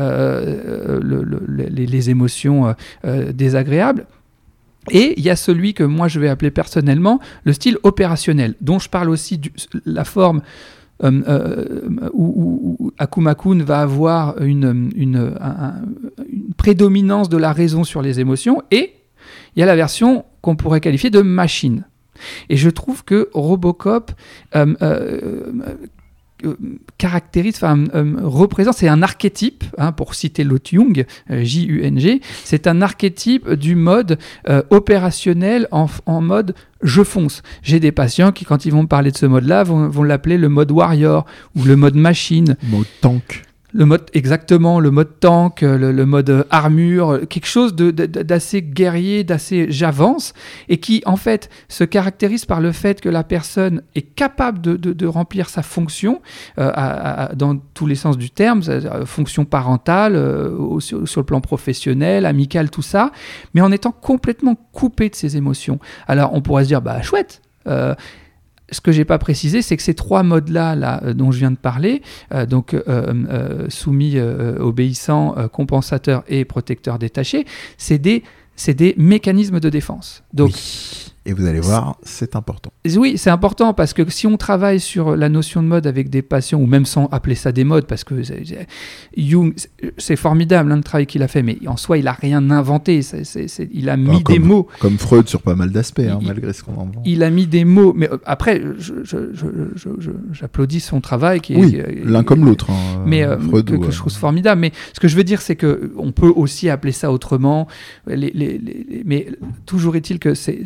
euh, le, le, les, les émotions euh, désagréables. Et il y a celui que moi je vais appeler personnellement le style opérationnel, dont je parle aussi de la forme Euh, euh, où, où Akumakun va avoir une, une, un, une prédominance de la raison sur les émotions, et il y a la version qu'on pourrait qualifier de machine. Et je trouve que Robocop euh, euh, euh, caractérise, enfin euh, représente, c'est un archétype, hein, pour citer l'autre Jung, euh, J U N G, c'est un archétype du mode euh, opérationnel en, en mode je fonce. J'ai des patients qui, quand ils vont me parler de ce mode-là, vont, vont l'appeler le mode warrior ou le mode machine. Mode tank. Le mode, exactement, le mode tank, le, le mode armure, quelque chose de, de, d'assez guerrier, d'assez j'avance, et qui, en fait, se caractérise par le fait que la personne est capable de, de, de remplir sa fonction, euh, à, à, dans tous les sens du terme, fonction parentale, euh, au, sur, sur le plan professionnel, amical, tout ça, mais en étant complètement coupé de ses émotions. Alors, on pourrait se dire, bah, chouette, euh, ce que je n'ai pas précisé, c'est que ces trois modes-là là, euh, dont je viens de parler, euh, donc euh, euh, soumis, euh, obéissant, euh, compensateur et protecteur détaché, c'est des, c'est des mécanismes de défense. Donc, oui. Et vous allez voir, c'est important. Oui, c'est important parce que si on travaille sur la notion de mode avec des patients, ou même sans appeler ça des modes, parce que c'est, c'est, Jung, c'est formidable hein, le travail qu'il a fait, mais en soi, il n'a rien inventé. C'est, c'est, c'est, il a mis enfin, comme, des mots. Comme Freud sur pas mal d'aspects, hein, il, malgré ce qu'on en vend. Il a mis des mots, mais euh, après, je, je, je, je, je, j'applaudis son travail. Qui oui, est, l'un est, comme l'autre. Hein, mais euh, Freud que, ou, que je trouve formidable. Mais ce que je veux dire, c'est qu'on peut aussi appeler ça autrement. Les, les, les, mais toujours est-il que ces, ces mécanismes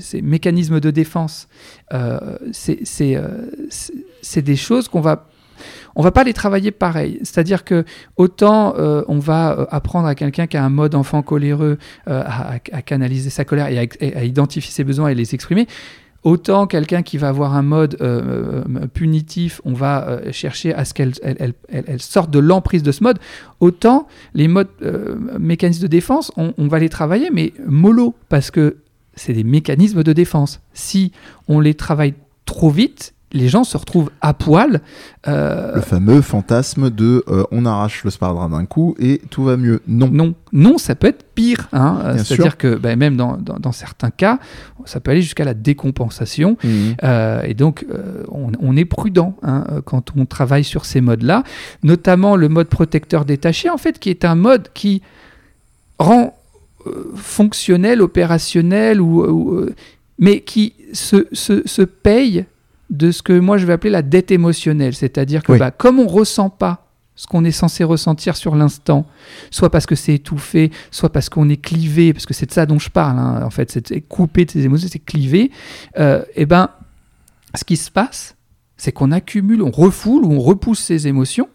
mécanismes de défense, euh, c'est, c'est, euh, c'est, c'est des choses qu'on va... On va pas les travailler pareil. C'est-à-dire que autant euh, on va euh, apprendre à quelqu'un qui a un mode enfant coléreux euh, à, à canaliser sa colère et à, et à identifier ses besoins et les exprimer, autant quelqu'un qui va avoir un mode euh, euh, punitif, on va euh, chercher à ce qu'elle elle, elle, elle, elle sorte de l'emprise de ce mode. Autant les modes euh, mécanismes de défense, on, on va les travailler, mais mollo, parce que c'est des mécanismes de défense. Si on les travaille trop vite, les gens se retrouvent à poil. Euh... Le fameux fantasme de euh, on arrache le sparadrap d'un coup et tout va mieux. Non. Non, non, ça peut être pire. Hein. C'est-à-dire sûr. que bah, même dans, dans, dans certains cas, ça peut aller jusqu'à la décompensation. Mmh. Euh, et donc, euh, on, on est prudent hein, quand on travaille sur ces modes-là, notamment le mode protecteur détaché, en fait, qui est un mode qui rend euh, fonctionnel, opérationnel, ou, ou, euh, mais qui se, se, se paye de ce que moi je vais appeler la dette émotionnelle, c'est-à-dire que oui. bah, comme on ne ressent pas ce qu'on est censé ressentir sur l'instant, soit parce que c'est étouffé, soit parce qu'on est clivé, parce que c'est de ça dont je parle, hein, en fait, c'est couper de ses émotions, c'est cliver, euh, et ben, ce qui se passe, c'est qu'on accumule, on refoule ou on repousse ses émotions,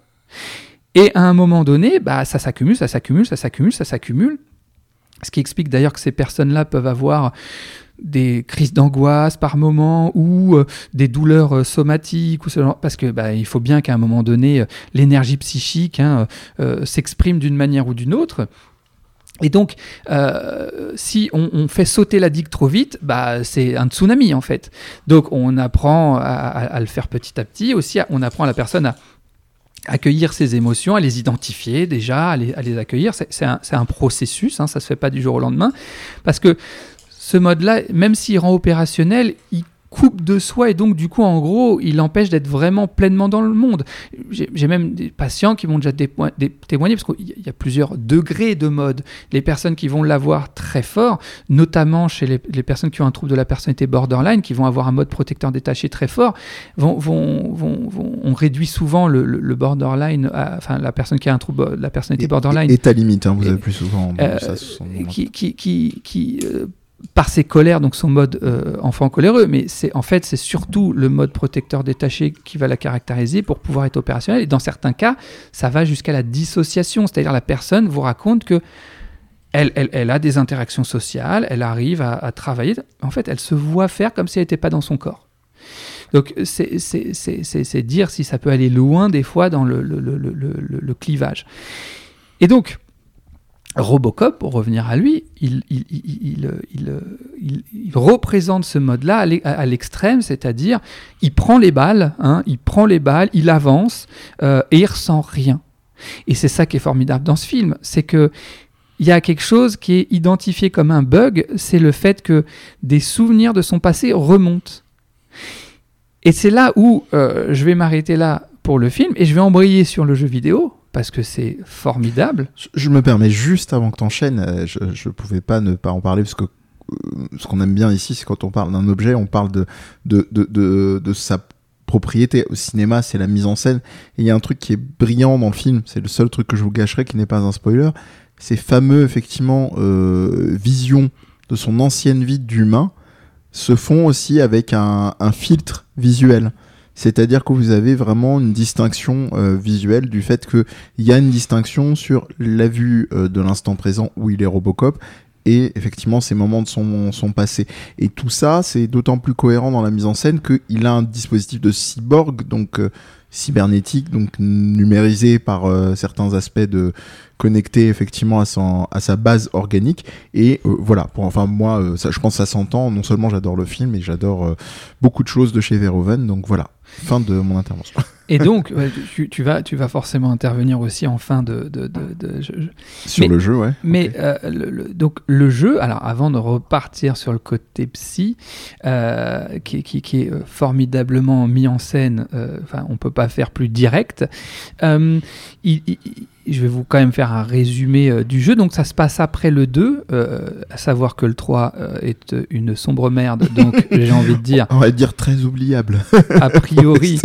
et à un moment donné, bah, ça s'accumule, ça s'accumule, ça s'accumule, ça s'accumule, ce qui explique d'ailleurs que ces personnes-là peuvent avoir des crises d'angoisse par moment ou euh, des douleurs euh, somatiques ou ce genre, parce que bah, il faut bien qu'à un moment donné euh, l'énergie psychique hein, euh, s'exprime d'une manière ou d'une autre. Et donc, euh, si on, on fait sauter la digue trop vite, bah, c'est un tsunami en fait. Donc, on apprend à, à, à le faire petit à petit. Aussi, on apprend à la personne à accueillir ses émotions, à les identifier déjà, à les, à les accueillir. C'est, c'est, un, c'est un processus, hein, ça ne se fait pas du jour au lendemain. Parce que ce mode-là, même s'il rend opérationnel, il coupe de soi et donc du coup, en gros, il empêche d'être vraiment pleinement dans le monde. J'ai, j'ai même des patients qui vont déjà dépo- dé- témoigner, parce qu'il y a plusieurs degrés de mode. Les personnes qui vont l'avoir très fort, notamment chez les, les personnes qui ont un trouble de la personnalité borderline, qui vont avoir un mode protecteur détaché très fort, vont, vont, vont, vont, on réduit souvent le, le, le borderline, à, enfin la personne qui a un trouble de la personnalité et, borderline. Et, et ta limite, hein, vous et, avez plus souvent. Euh, ça, son... Qui, qui, qui, qui euh, par ses colères, donc son mode euh, enfant coléreux, mais c'est, en fait, c'est surtout le mode protecteur détaché qui va la caractériser pour pouvoir être opérationnel. Et dans certains cas, ça va jusqu'à la dissociation, c'est-à-dire la personne vous raconte que elle, elle, elle a des interactions sociales, elle arrive à, à travailler. En fait, elle se voit faire comme si elle n'était pas dans son corps. Donc, c'est, c'est, c'est, c'est, c'est dire si ça peut aller loin, des fois, dans le, le, le, le, le, le clivage. Et donc, Robocop, pour revenir à lui, il, il, il, il, il, il, il représente ce mode-là à l'extrême, c'est-à-dire il prend les balles, hein, il prend les balles, il avance euh, et il ressent rien. Et c'est ça qui est formidable dans ce film, c'est que il y a quelque chose qui est identifié comme un bug, c'est le fait que des souvenirs de son passé remontent. Et c'est là où euh, je vais m'arrêter là pour le film et je vais embrayer sur le jeu vidéo. Parce que c'est formidable. Je me permets juste avant que tu enchaînes, je ne pouvais pas ne pas en parler parce que euh, ce qu'on aime bien ici, c'est quand on parle d'un objet, on parle de, de, de, de, de sa propriété. Au cinéma, c'est la mise en scène. Et il y a un truc qui est brillant dans le film, c'est le seul truc que je vous gâcherai qui n'est pas un spoiler, ces fameux, effectivement, euh, visions de son ancienne vie d'humain se font aussi avec un, un filtre visuel. C'est-à-dire que vous avez vraiment une distinction euh, visuelle du fait qu'il y a une distinction sur la vue euh, de l'instant présent où il est Robocop et effectivement ces moments de son, son passé. Et tout ça, c'est d'autant plus cohérent dans la mise en scène qu'il a un dispositif de cyborg, donc euh, cybernétique, donc numérisé par euh, certains aspects de connecté effectivement à, son, à sa base organique. Et euh, voilà, pour, enfin moi, euh, ça, je pense que ça s'entend. Non seulement j'adore le film, mais j'adore euh, beaucoup de choses de chez Verhoeven. Donc voilà. Fin de mon intervention. Et donc, ouais, tu, tu, vas, tu vas forcément intervenir aussi en fin de... de, de, de je, je... Sur mais, le jeu, ouais. Mais okay. euh, le, le, donc le jeu, alors avant de repartir sur le côté psy, euh, qui, qui, qui est formidablement mis en scène, euh, enfin on ne peut pas faire plus direct, euh, il, il, je vais vous quand même faire un résumé euh, du jeu. Donc ça se passe après le deux, euh, à savoir que le trois euh, est une sombre merde, donc j'ai envie de dire... On va dire très oubliable. A priori,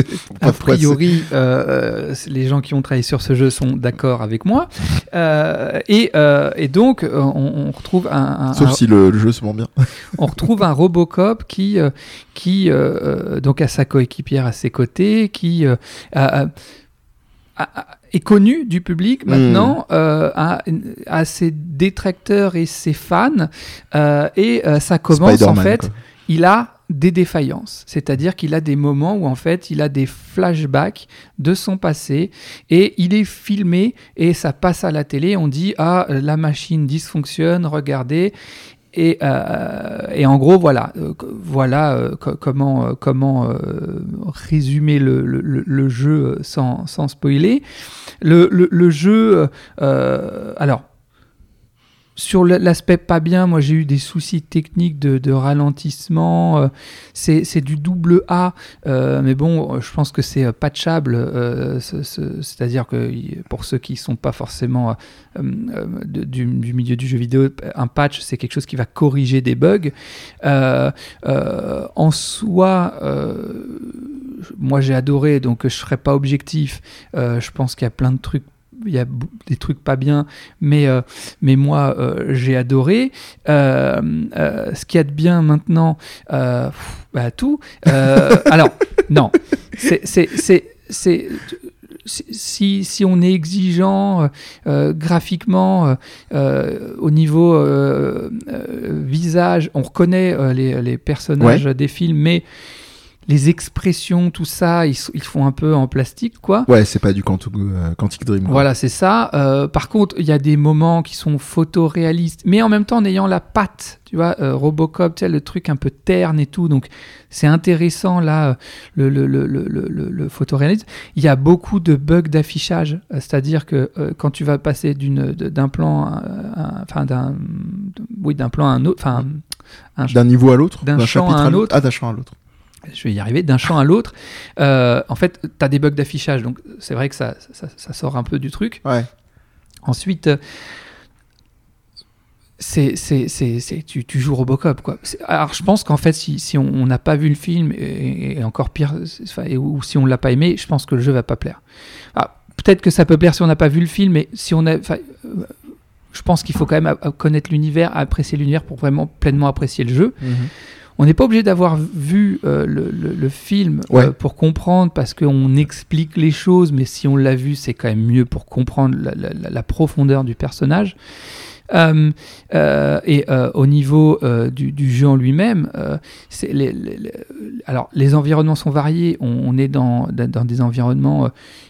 a priori, euh, les gens qui ont travaillé sur ce jeu sont d'accord avec moi. Euh, et, euh, et donc, on, on retrouve un... un Sauf un, si le, le jeu se vend bien. On retrouve un Robocop qui, euh, qui euh, donc a sa coéquipière à ses côtés, qui euh, a, a, a, est connu du public maintenant, mmh. euh, a, a ses détracteurs et ses fans. Euh, et euh, ça commence, Spider-Man, en fait, quoi. Il a des défaillances, c'est-à-dire qu'il a des moments où en fait il a des flashbacks de son passé et il est filmé et ça passe à la télé, on dit ah la machine dysfonctionne, regardez. Et, euh, et en gros, voilà, euh, voilà euh, co- comment, euh, comment euh, résumer le, le, le jeu sans, sans spoiler. Le, le, le jeu, euh, alors, sur l'aspect pas bien, moi j'ai eu des soucis techniques de, de ralentissement, euh, c'est, c'est du double A, euh, mais bon, je pense que c'est patchable, euh, c'est, c'est, c'est-à-dire que pour ceux qui ne sont pas forcément euh, euh, de, du, du milieu du jeu vidéo, un patch c'est quelque chose qui va corriger des bugs. Euh, euh, en soi, euh, moi j'ai adoré, donc je ne serai pas objectif, euh, je pense qu'il y a plein de trucs. Il y a des trucs pas bien, mais, euh, mais moi, euh, j'ai adoré. Euh, euh, ce qu'il y a de bien maintenant, euh, pff, bah, tout. Euh, alors, non, c'est... c'est, c'est, c'est Si, si on est exigeant euh, graphiquement euh, au niveau euh, euh, visage, on reconnaît euh, les, les personnages ouais. des films, mais les expressions, tout ça, ils, ils font un peu en plastique, quoi. Ouais, c'est pas du Quantum, euh, Quantic Dream. Quoi. Voilà, c'est ça. Euh, par contre, il y a des moments qui sont photoréalistes, mais en même temps en ayant la patte, tu vois, euh, Robocop, tu sais, le truc un peu terne et tout. Donc, c'est intéressant, là, le, le, le, le, le, le photoréalisme. Il y a beaucoup de bugs d'affichage, c'est-à-dire que euh, quand tu vas passer d'une, d'un plan, enfin, d'un, oui, d'un plan à un autre, enfin, un, d'un niveau à l'autre, d'un, d'un champ à un autre. Ah, d'un champ à l'autre. Je vais y arriver, d'un champ à l'autre. Euh, en fait, tu as des bugs d'affichage, donc c'est vrai que ça, ça, ça sort un peu du truc. Ouais. Ensuite, c'est, c'est, c'est, c'est, tu, tu joues Robocop, quoi. C'est, alors, je pense qu'en fait, si, si on n'a pas vu le film, et, et encore pire, et, ou si on ne l'a pas aimé, je pense que le jeu ne va pas plaire. Alors, peut-être que ça peut plaire si on n'a pas vu le film, mais si on a... Je pense qu'il faut quand même connaître l'univers, apprécier l'univers pour vraiment pleinement apprécier le jeu. Mm-hmm. On n'est pas obligé d'avoir vu euh, le, le, le film ouais. euh, pour comprendre, parce qu'on explique les choses, mais si on l'a vu, c'est quand même mieux pour comprendre la, la, la profondeur du personnage. Euh, euh, et euh, au niveau euh, du, du jeu en lui-même, euh, c'est les, les, les, alors les environnements sont variés. On, on est dans, dans des environnements... Euh,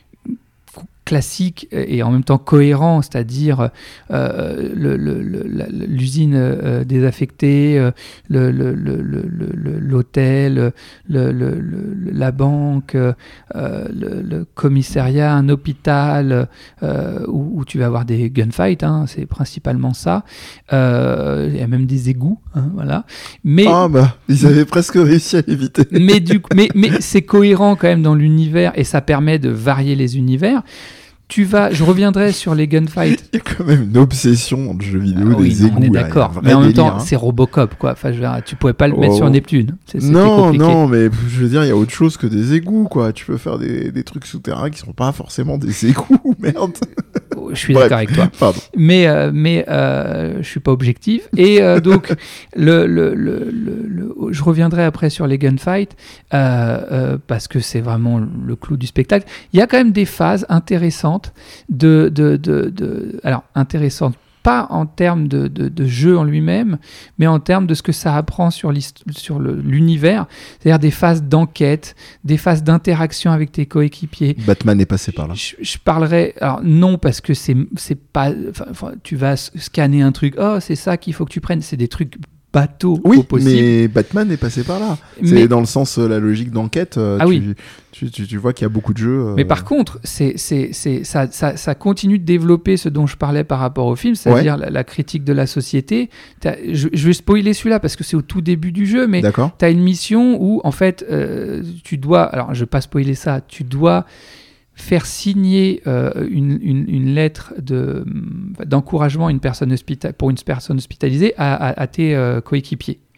classique et en même temps cohérent, c'est-à-dire euh, le, le, le, l'usine euh, désaffectée, euh, le, le, le, le, l'hôtel, le, le, le, la banque, euh, le, le commissariat, un hôpital euh, où, où tu vas avoir des gunfights, hein, c'est principalement ça. Euh, il y a même des égouts, hein, voilà. Mais ah bah, ils avaient presque réussi à l'éviter. mais, du, mais, mais c'est cohérent quand même dans l'univers et ça permet de varier les univers. Tu vas, je reviendrai sur les gunfights. Il y a quand même une obsession dans le jeu vidéo ah, des oui, égouts. On est d'accord. Mais en même temps, hein. c'est Robocop, quoi. Enfin, je veux dire, tu pouvais pas le mettre oh. sur Neptune. C'est, non, compliqué. non, mais je veux dire, il y a autre chose que des égouts, quoi. Tu peux faire des, des trucs souterrains qui sont pas forcément des égouts, merde. Je suis Bref. d'accord avec toi. Pardon. Mais, euh, mais euh, je suis pas objectif. Et euh, donc, le, le, le, le, le, je reviendrai après sur les gunfights euh, euh, parce que c'est vraiment le clou du spectacle. Il y a quand même des phases intéressantes de, de, de, de alors intéressantes. Pas en termes de, de, de jeu en lui-même, mais en termes de ce que ça apprend sur, sur le, l'univers, c'est-à-dire des phases d'enquête, des phases d'interaction avec tes coéquipiers. Batman est passé par là. Je, je parlerai, alors non, parce que c'est, c'est pas, enfin, tu vas scanner un truc, oh, c'est ça qu'il faut que tu prennes, c'est des trucs bateaux oui, au possible. Mais Batman est passé par là. C'est mais... dans le sens, euh, la logique d'enquête, euh, ah tu, oui. tu, tu, tu vois qu'il y a beaucoup de jeux. Euh... Mais par contre, c'est, c'est, c'est, ça, ça, ça continue de développer ce dont je parlais par rapport au film, c'est-à-dire ouais. la, la critique de la société. Je, je vais spoiler celui-là parce que c'est au tout début du jeu, mais tu as une mission où, en fait, euh, tu dois... Alors, je ne vais pas spoiler ça. Tu dois faire signer euh, une, une, une lettre de, d'encouragement à une personne hospita- pour une personne hospitalisée à, à, à tes euh, coéquipiers.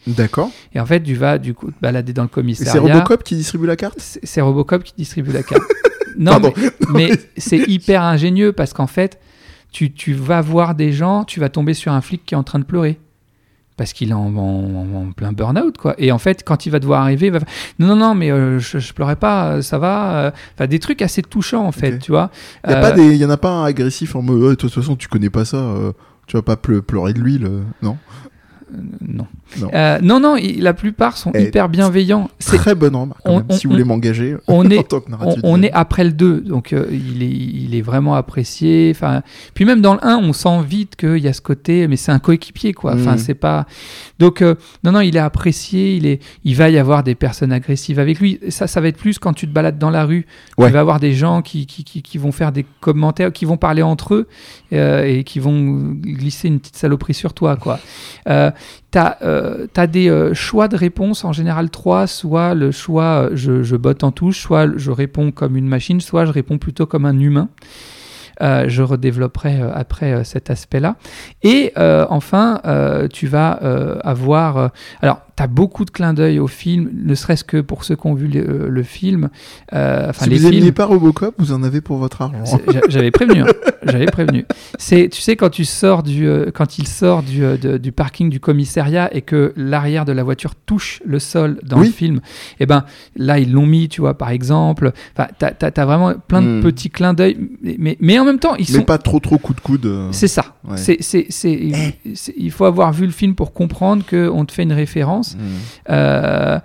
D'accord. Et en fait, tu vas du coup te balader dans le Et commissariat. c'est Robocop qui distribue la carte? C'est, c'est Robocop qui distribue la carte. Non, mais, mais c'est hyper ingénieux parce qu'en fait, tu, tu vas voir des gens, tu vas tomber sur un flic qui est en train de pleurer. Parce qu'il est en, en, en plein burn-out, quoi. Et en fait, quand il va te voir arriver, il va faire « Non, non, non, mais euh, je, je pleurais pas, ça va. » Enfin, des trucs assez touchants, en fait, okay. tu vois. Il n'y euh... en a pas un agressif en mode oh, « De toute façon, tu connais pas ça, euh, tu vas pas ple- pleurer de l'huile, euh, non ?» Euh, non. Non. Euh, non, non, il, la plupart sont Et hyper bienveillants. C'est très bonne remarque, quand même, on, si on, vous voulez m'engager on est, en tant que narratif. On, on est après le deux, donc euh, il, est, il est vraiment apprécié. Enfin, puis même dans le un, on sent vite qu'il y a ce côté, mais c'est un coéquipier, quoi. Enfin, mmh. c'est pas... Donc, euh, non, non, il est apprécié, il, est, il va y avoir des personnes agressives avec lui. Ça, ça va être plus quand tu te balades dans la rue. Ouais. Tu vas avoir des gens qui, qui, qui, qui vont faire des commentaires, qui vont parler entre eux euh, et qui vont glisser une petite saloperie sur toi, quoi. Euh, T'as, euh, t'as des euh, choix de réponse, en général trois, soit le choix euh, je, je botte en touche, soit je réponds comme une machine, soit je réponds plutôt comme un humain. Euh, je redévelopperai euh, après euh, cet aspect-là. Et euh, enfin, euh, tu vas euh, avoir... Euh, alors, tu as beaucoup de clins d'œil au film, ne serait-ce que pour ceux qui ont vu le, le film. Euh, si les vous n'aimiez films, pas Robocop, vous en avez pour votre argent. J'avais prévenu. Hein, j'avais prévenu. C'est, tu sais, quand, tu sors du, euh, quand il sort du, euh, de, du parking du commissariat et que l'arrière de la voiture touche le sol dans oui. le film, eh ben, là, ils l'ont mis, tu vois, par exemple. Enfin, tu as vraiment plein de mmh. petits clins d'œil. Mais, mais en même temps, ils mais sont... pas trop, trop coup de coude. Euh... C'est ça. Ouais. C'est, c'est, c'est, eh. c'est, il faut avoir vu le film pour comprendre qu'on te fait une référence. Mmh. Euh,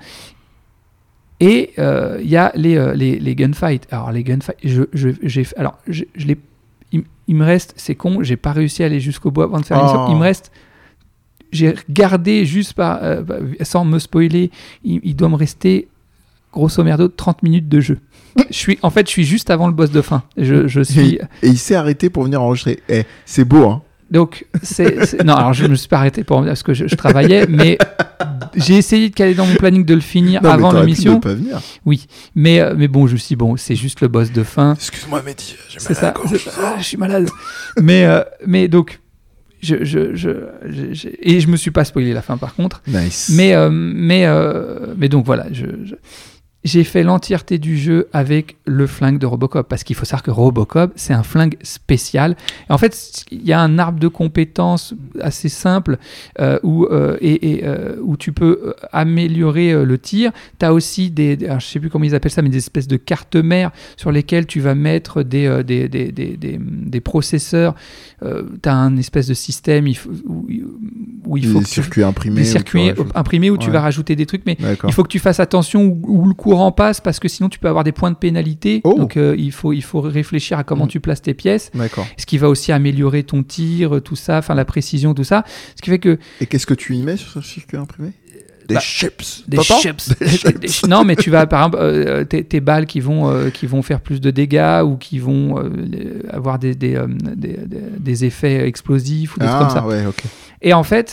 et il euh, y a les, euh, les, les gunfights. Alors, les gunfights, je, je, j'ai, alors, je, je les, il, il me reste, c'est con, j'ai pas réussi à aller jusqu'au bout avant de faire oh. l'émission. Il me reste, j'ai regardé juste par, euh, sans me spoiler, il, il doit me rester, grosso merdo, trente minutes de jeu. Je suis, en fait, je suis juste avant le boss de fin. Je, je suis... Et, et il s'est arrêté pour venir enregistrer. Eh, c'est beau, hein. Donc, c'est, c'est... non, alors je ne me suis pas arrêté pour... parce que je, je travaillais, mais j'ai essayé de caler dans mon planning de le finir non, avant l'émission. Pu ne pas venir. Oui, mais, euh, mais bon, je me suis dit, bon, c'est juste le boss de fin. Excuse-moi, Mehdi, j'ai mal c'est à ça, la gorge. C'est ça, je suis malade. mais, euh, mais donc, je, je, je, je, je, et je me suis pas spoilé la fin par contre. Nice. Mais, euh, mais, euh, mais donc voilà, je... je... j'ai fait l'entièreté du jeu avec le flingue de Robocop, parce qu'il faut savoir que Robocop, c'est un flingue spécial. Et en fait, il y a un arbre de compétences assez simple euh, où, euh, et, et, euh, où tu peux améliorer euh, le tir. Tu as aussi des, des alors, je ne sais plus comment ils appellent ça, mais des espèces de cartes mères sur lesquelles tu vas mettre des, euh, des, des, des, des, des processeurs. Euh, tu as un espèce de système il faut, où, où il faut des que circuits tu, imprimés. Des circuits où imprimés où ouais. tu vas rajouter des trucs, mais D'accord. il faut que tu fasses attention où, où le courant passe, parce que sinon tu peux avoir des points de pénalité. Oh. Donc euh, il, faut, il faut réfléchir à comment mmh. tu places tes pièces. D'accord. Ce qui va aussi améliorer ton tir, tout ça, enfin la précision, tout ça. Ce qui fait que... Et qu'est-ce que tu y mets sur ce circuit imprimé ? Des bah, chips. Des chips. Des chips. Non, mais tu vas, par exemple, euh, tes, tes balles qui vont, euh, qui vont faire plus de dégâts ou qui vont euh, avoir des, des, euh, des, des, des effets explosifs ou des ah, trucs comme ça. Ouais, okay. Et en fait,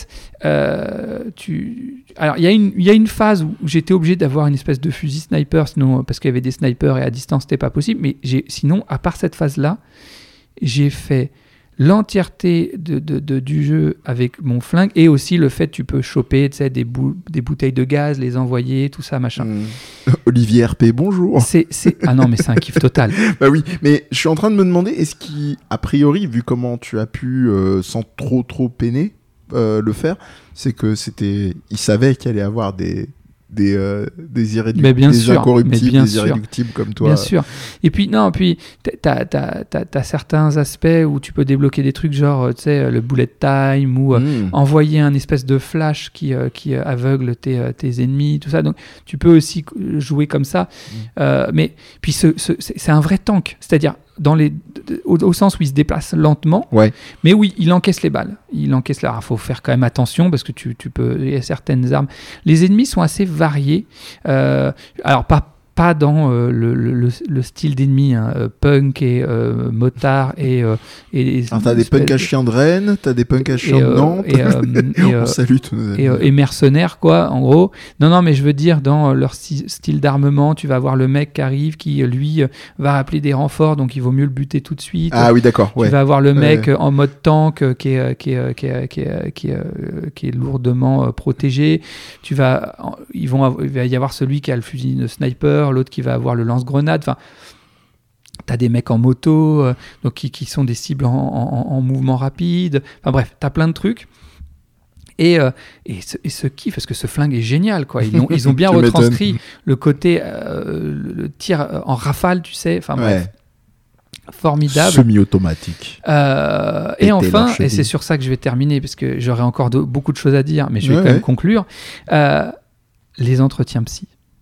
euh, tu... alors il y a une, il y a une phase où j'étais obligé d'avoir une espèce de fusil sniper, sinon, parce qu'il y avait des snipers et à distance, c'était pas possible. Mais j'ai, sinon, à part cette phase-là, j'ai fait l'entièreté de, de, de, du jeu avec mon flingue, et aussi le fait que tu peux choper, tu sais, des, bou- des bouteilles de gaz, les envoyer, tout ça, machin. Mmh. Olivier R P, bonjour. C'est, c'est... Ah non, mais c'est un kiff total. Bah oui, mais je suis en train de me demander, est-ce qu'a priori, vu comment tu as pu, euh, sans trop trop peiner, euh, le faire, c'est que c'était... Il savait qu'il allait avoir des... des, euh, des, irréduc- mais bien des sûr, incorruptibles, mais bien des sûr. irréductibles comme toi. Bien sûr. Et puis, non, puis t'as, t'as, t'as, t'as certains aspects où tu peux débloquer des trucs genre, tu sais, le bullet time, ou euh, mmh. envoyer un espèce de flash qui, euh, qui aveugle tes, euh, tes ennemis, tout ça. Donc, tu peux aussi jouer comme ça. Mmh. Euh, mais, puis, ce, ce, c'est, c'est un vrai tank. C'est-à-dire, dans les, au, au sens où il se déplace lentement, ouais. mais oui, il encaisse les balles. Il encaisse là. Il faut faire quand même attention parce que tu, tu peux, il y a certaines armes. Les ennemis sont assez variés. Euh, alors, pas pas dans euh, le, le, le style d'ennemi, hein, euh, punk et euh, motard et... Euh, et Alors, t'as des punks à chien de Rennes, t'as des punks à chien de Nantes, et, euh, et, euh, on salue tous nos amis. Et, euh, et mercenaires, quoi, en gros. Non, non, mais je veux dire, dans leur sti- style d'armement, tu vas avoir le mec qui arrive, qui, lui, euh, va appeler des renforts, donc il vaut mieux le buter tout de suite. Ah oui, d'accord. Tu ouais. vas avoir le mec ouais. euh, en mode tank euh, qui, est, qui, est, qui, est, qui, est, qui, est, euh, qui est lourdement euh, protégé. Tu vas, ils vont avoir, il va y avoir celui qui a le fusil de sniper, l'autre qui va avoir le lance-grenade. Enfin, t'as des mecs en moto, euh, donc qui, qui sont des cibles en, en, en mouvement rapide. Enfin bref, t'as plein de trucs. Et, euh, et, ce, et ce kiff, parce que ce flingue est génial, quoi. Ils ont, ils ont bien retranscrit le côté euh, le tir en rafale, tu sais. Enfin bref, ouais. formidable. Semi-automatique. Euh, et enfin, et c'est sur ça que je vais terminer, parce que j'aurais encore de, beaucoup de choses à dire, mais je vais ouais, quand ouais. même conclure. Euh, les entretiens psy.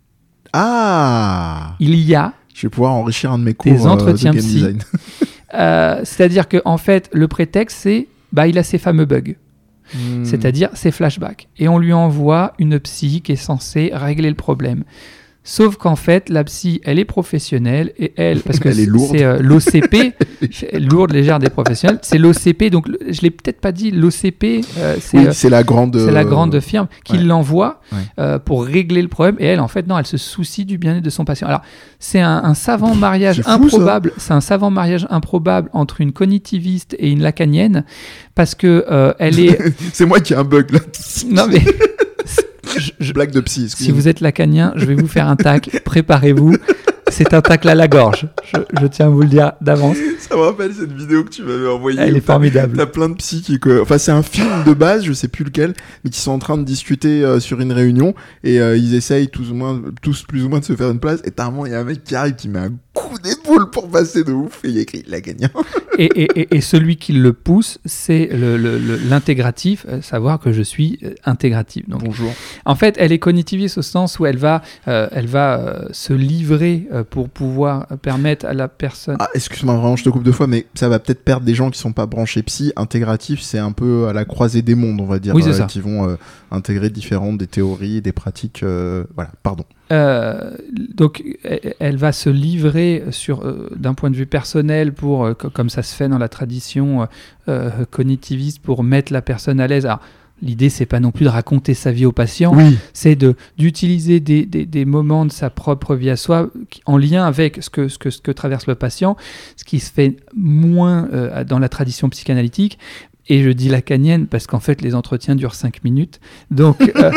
Ah. Il y a Je vais pouvoir enrichir un de mes cours des entretiens euh, de game psy. design. euh, c'est-à-dire que en fait, le prétexte, c'est bah il a ses fameux bugs. Hmm. C'est-à-dire ses flashbacks. Et on lui envoie une psy qui est censée régler le problème. Sauf qu'en fait, la psy, elle est professionnelle et elle, parce que elle est lourde. c'est euh, l'O C P, lourde, légère des professionnels, c'est l'O C P, donc je l'ai peut-être pas dit, l'O C P, euh, c'est, oui, euh, c'est la grande, c'est la grande firme qui ouais. l'envoie ouais. euh, pour régler le problème. Et elle, en fait, non, elle se soucie du bien-être de son patient. Alors, c'est un, un savant mariage c'est fou, improbable. C'est un savant mariage improbable entre une cognitiviste et une lacanienne, parce que euh, elle est. C'est moi qui ai un bug là. Non mais. Je, je, blague de psy. Si vous êtes lacanien, je vais vous faire un tacle. Préparez-vous. C'est un tacle à la gorge. Je, je tiens à vous le dire d'avance. Ça me rappelle cette vidéo que tu m'avais envoyée. Elle est formidable. T'as plein de psy qui... Enfin, c'est un film de base, je sais plus lequel, mais qui sont en train de discuter euh, sur une réunion et euh, ils essayent tous, ou moins, tous plus ou moins de se faire une place. Et t'as un moment, il y a un mec qui arrive qui met un coup d'épaule pour passer de ouf et il écrit « Lacanien ». Et, et, et, et celui qui le pousse, c'est le, le, le, l'intégratif, euh, savoir que je suis euh, intégratif. Donc, bonjour. En fait, elle est cognitiviste au sens où elle va, euh, elle va euh, se livrer euh, pour pouvoir permettre à la personne... Ah, excuse-moi, vraiment, je te coupe deux fois, mais ça va peut-être perdre des gens qui sont pas branchés psy. Intégratif, c'est un peu à la croisée des mondes, on va dire, oui, c'est euh, ça. qui vont euh, intégrer différentes des théories, des pratiques. Euh, voilà, pardon. Euh, donc, elle va se livrer sur, euh, d'un point de vue personnel, pour, euh, comme ça se fait dans la tradition euh, cognitiviste, pour mettre la personne à l'aise. Alors, l'idée, c'est pas non plus de raconter sa vie au patient, oui. c'est de, d'utiliser des, des, des moments de sa propre vie à soi qui, en lien avec ce que, ce, que, ce que traverse le patient, ce qui se fait moins euh, dans la tradition psychanalytique. Et je dis lacanienne parce qu'en fait, les entretiens durent cinq minutes. Donc, euh,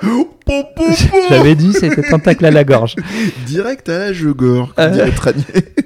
j'avais dit, c'était un tacle à la gorge. Direct à la jeu-gore, euh... dirait Tranier.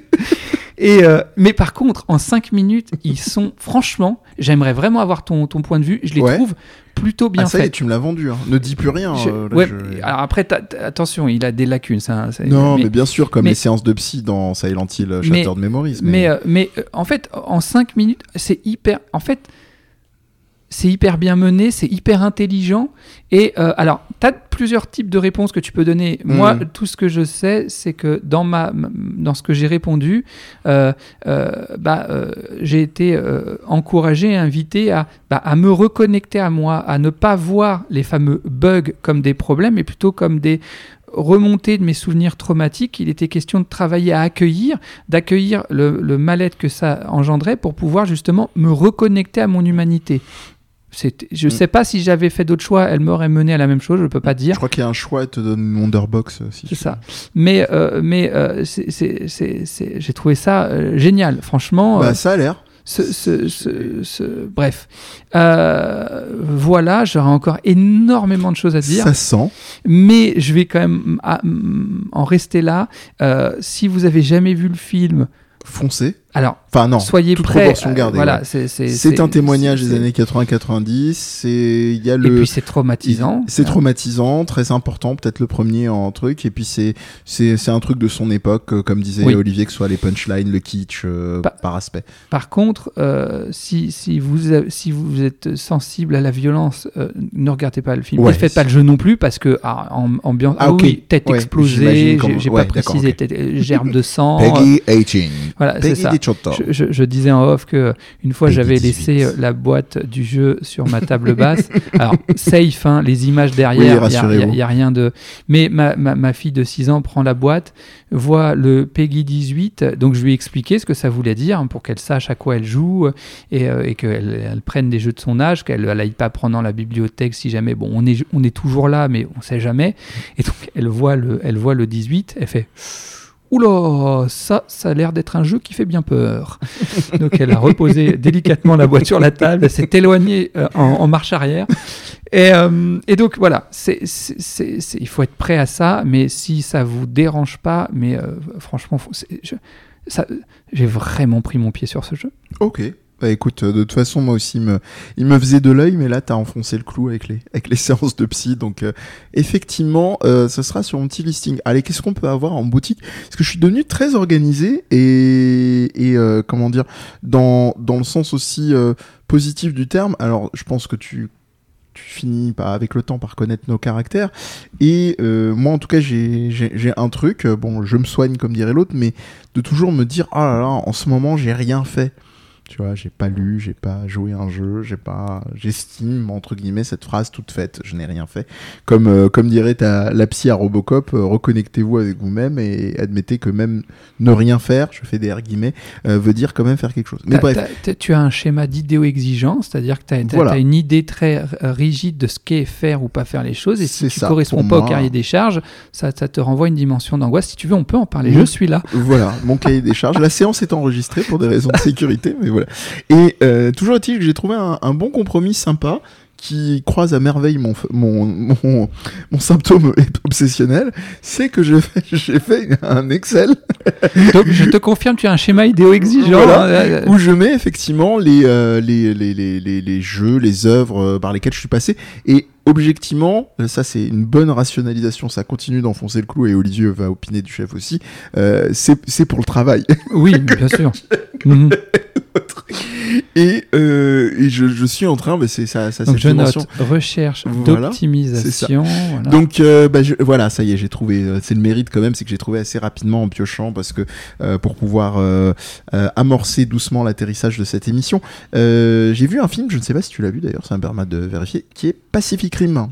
Et euh, mais par contre, en cinq minutes, ils sont, franchement, j'aimerais vraiment avoir ton, ton point de vue, je les ouais. trouve plutôt bien ah, ça faits. Y est, tu me l'as vendu, hein. Ne dis plus rien. Je, euh, là, ouais, je... Alors après, t'as, t'as, attention, il a des lacunes. Ça, ça, non, mais, mais bien sûr, comme mais, les séances de psy dans Silent Hill, Shattered Memories. Mais, mais, euh, mais euh, en fait, en cinq minutes, c'est hyper... En fait, c'est hyper bien mené, c'est hyper intelligent. Et euh, alors, tu as plusieurs types de réponses que tu peux donner. Mmh. Moi, tout ce que je sais, c'est que dans, ma, dans ce que j'ai répondu, euh, euh, bah, euh, j'ai été euh, encouragé et invité à, bah, à me reconnecter à moi, à ne pas voir les fameux bugs comme des problèmes, mais plutôt comme des remontées de mes souvenirs traumatiques. Il était question de travailler à accueillir, d'accueillir le, le mal-être que ça engendrait pour pouvoir justement me reconnecter à mon humanité. C'est, je ne sais pas si j'avais fait d'autres choix, elle m'aurait mené à la même chose, je ne peux pas dire. Je crois qu'il y a un choix, elle te donne une Wonderbox. Si c'est ça. Mais, euh, mais euh, c'est, c'est, c'est, c'est, j'ai trouvé ça euh, génial, franchement. Bah, euh, ça a l'air. Ce, ce, ce, ce, bref. Euh, voilà, j'aurais encore énormément de choses à dire. Ça sent. Mais je vais quand même à, en rester là. Euh, si vous avez jamais vu le film... Foncez. Alors, enfin, non, soyez toute prêts. proportion gardée. Voilà, ouais. c'est, c'est, c'est, c'est un témoignage c'est, des années quatre-vingts quatre-vingt-dix. C'est, il y a le. Et puis c'est traumatisant. C'est traumatisant, très important, peut-être le premier en truc. Et puis c'est, c'est, c'est un truc de son époque, comme disait oui. Olivier, que ce soit les punchlines, le kitsch, euh, par, par aspect. Par contre, euh, si, si, vous, si vous êtes sensible à la violence, euh, ne regardez pas le film. Ouais, ne faites pas le jeu non plus, parce que ah, en, ambiance. Ah, okay. oui, tête ouais, explosée, j'ai, j'ai ouais, pas précisé, okay. tête, germe de sang. Peggy eighteen. Voilà, Peggy c'est ça. Picciotto. Je, je, je disais en off que une fois Peggy j'avais dix-huit. laissé la boîte du jeu sur ma table basse. Alors safe, hein, les images Oui, derrière, il rassurez-vous. n'y a, a, a rien de. Mais ma, ma, ma fille de six ans prend la boîte, voit le Peggy dix-huit, donc je lui ai expliqué ce que ça voulait dire hein, pour qu'elle sache à quoi elle joue et, euh, et qu'elle elle prenne des jeux de son âge, qu'elle n'aille pas prendre dans la bibliothèque si jamais. Bon, on est, on est toujours là, mais on ne sait jamais. Et donc elle voit le, elle voit le dix-huit, elle fait. Oula, ça, ça a l'air d'être un jeu qui fait bien peur. Donc elle a reposé délicatement la boîte sur la table, elle s'est éloignée euh, en, en marche arrière. Et, euh, et donc voilà, c'est, c'est, c'est, c'est, il faut être prêt à ça, mais si ça vous dérange pas, mais euh, franchement, faut, c'est, je, ça, j'ai vraiment pris mon pied sur ce jeu. Ok. Bah écoute, de toute façon, moi aussi, il me, il me faisait de l'œil, mais là, t'as enfoncé le clou avec les, avec les séances de psy. Donc, euh, effectivement, euh, ce sera sur mon petit listing. Allez, qu'est-ce qu'on peut avoir en boutique ? Parce que je suis devenu très organisé et, et euh, comment dire, dans, dans le sens aussi euh, positif du terme. Alors, je pense que tu... tu finis pas avec le temps par connaître nos caractères et euh, moi en tout cas j'ai, j'ai, j'ai un truc, bon je me soigne comme dirait l'autre, mais de toujours me dire ah là là en ce moment j'ai rien fait, tu vois, j'ai pas lu, j'ai pas joué à un jeu, j'ai pas, j'estime entre guillemets cette phrase toute faite, je n'ai rien fait, comme euh, comme dirait ta, la psy à Robocop, euh, reconnectez-vous avec vous-même et admettez que même ne rien faire, je fais des R guillemets, euh, veut dire quand même faire quelque chose. Mais t'as, bref, t'as, t'as, tu as un schéma d'idéo-exigeant, c'est-à-dire que tu as voilà. une idée très rigide de ce qu'est faire ou pas faire les choses, et si C'est tu ça, ne corresponds pas moi. au cahier des charges, ça, ça te renvoie une dimension d'angoisse. Si tu veux, on peut en parler, Mmh. je suis là. Voilà, mon cahier des charges. La séance est enregistrée pour des raisons de sécurité, mais voilà. Et euh, toujours est-il que j'ai trouvé un, un bon compromis sympa qui croise à merveille mon, mon, mon, mon symptôme obsessionnel, c'est que j'ai fait, j'ai fait un Excel. Donc je te confirme, tu as un schéma idéo-exigeant. Voilà, hein, où je mets effectivement les, euh, les, les, les, les, les jeux, les œuvres par lesquelles je suis passé. Et objectivement, ça c'est une bonne rationalisation, ça continue d'enfoncer le clou et Olivier va opiner du chef aussi, euh, c'est, c'est pour le travail. Oui, bien sûr. Mmh. Et, euh, et je, je suis en train, mais c'est ça, ça donc c'est je dimension. note recherche Voilà, d'optimisation. Voilà. Donc euh, bah, je, voilà, ça y est, j'ai trouvé. Euh, c'est le mérite quand même, c'est que j'ai trouvé assez rapidement en piochant parce que euh, pour pouvoir euh, euh, amorcer doucement l'atterrissage de cette émission, euh, j'ai vu un film, je ne sais pas si tu l'as vu d'ailleurs, ça me permet de vérifier, qui est Pacific Rim.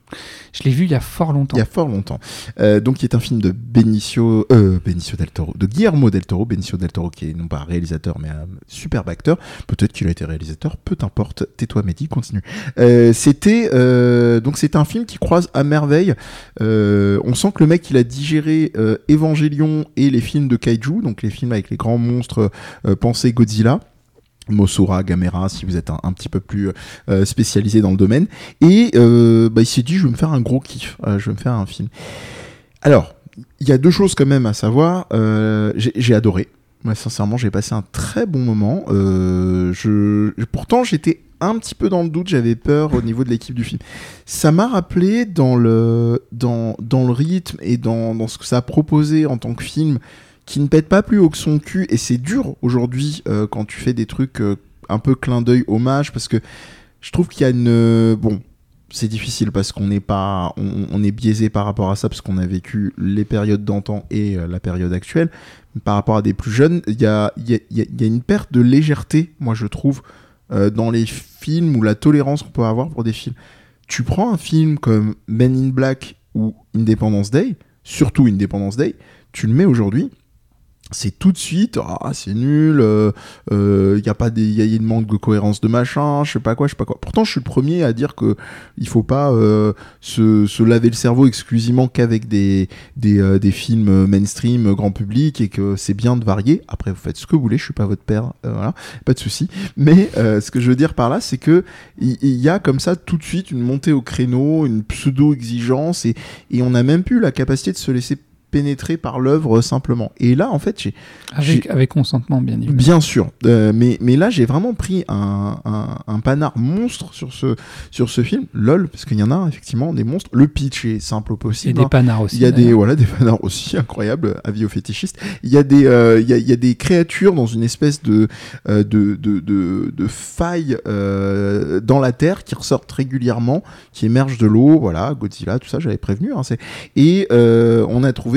Je l'ai vu il y a fort longtemps. Il y a fort longtemps. Euh, donc, qui est un film de Benicio, euh, Benicio del Toro, de Guillermo del Toro. Benicio del Toro, qui est non pas réalisateur, mais un superbe acteur. Peut-être qu'il a été réalisateur, peu importe. Tais-toi, Mehdi, continue. Euh, c'était, euh, donc, c'est un film qui croise à merveille. Euh, on sent que le mec, il a digéré euh, Evangelion et les films de Kaiju, donc les films avec les grands monstres, euh, pensez Godzilla. Mothra, Gamera, si vous êtes un, un petit peu plus euh, spécialisé dans le domaine. Et euh, bah, il s'est dit, je vais me faire un gros kiff, euh, je vais me faire un film. Alors, il y a deux choses quand même à savoir. Euh, j'ai, j'ai adoré. Moi, sincèrement, j'ai passé un très bon moment. Euh, je, pourtant, j'étais un petit peu dans le doute, j'avais peur au niveau de l'équipe du film. Ça m'a rappelé dans le, dans, dans le rythme et dans, dans ce que ça a proposé en tant que film, qui ne pète pas plus haut que son cul, et c'est dur aujourd'hui euh, quand tu fais des trucs euh, un peu clin d'œil, hommage, parce que je trouve qu'il y a une... Euh, bon, c'est difficile parce qu'on n'est pas... On, on est biaisé par rapport à ça, parce qu'on a vécu les périodes d'antan et euh, la période actuelle. Mais par rapport à des plus jeunes, il y a, y, a, y, a, y a une perte de légèreté, moi je trouve, euh, dans les films, ou la tolérance qu'on peut avoir pour des films. Tu prends un film comme Men in Black ou Independence Day, surtout Independence Day, tu le mets aujourd'hui, c'est tout de suite, ah, c'est nul, il euh, euh, y a pas des, il y a une manque de cohérence de machin, je sais pas quoi, je sais pas quoi. Pourtant, je suis le premier à dire que il faut pas euh, se, se laver le cerveau exclusivement qu'avec des des, euh, des films mainstream, grand public, et que c'est bien de varier. Après, vous faites ce que vous voulez, je suis pas votre père, euh, voilà, pas de souci. Mais euh, ce que je veux dire par là, c'est que il y, y a comme ça tout de suite une montée au créneau, une pseudo exigence, et et on a même plus la capacité de se laisser pénétré par l'œuvre simplement. Et là, en fait, j'ai... Avec, j'ai... avec consentement, bien évidemment. Bien sûr. Euh, mais, mais là, j'ai vraiment pris un, un, un panard monstre sur ce, sur ce film. Lol, parce qu'il y en a effectivement des monstres. Le pitch est simple au possible. Et des panards aussi. Il y a des, voilà, des panards aussi, incroyables, avis aux fétichistes. Il y a des, euh, il y a, il y a des créatures dans une espèce de, euh, de, de, de, de faille euh, dans la terre qui ressortent régulièrement, qui émergent de l'eau. Voilà, Godzilla, tout ça, j'avais prévenu. Hein, c'est... Et euh, on a trouvé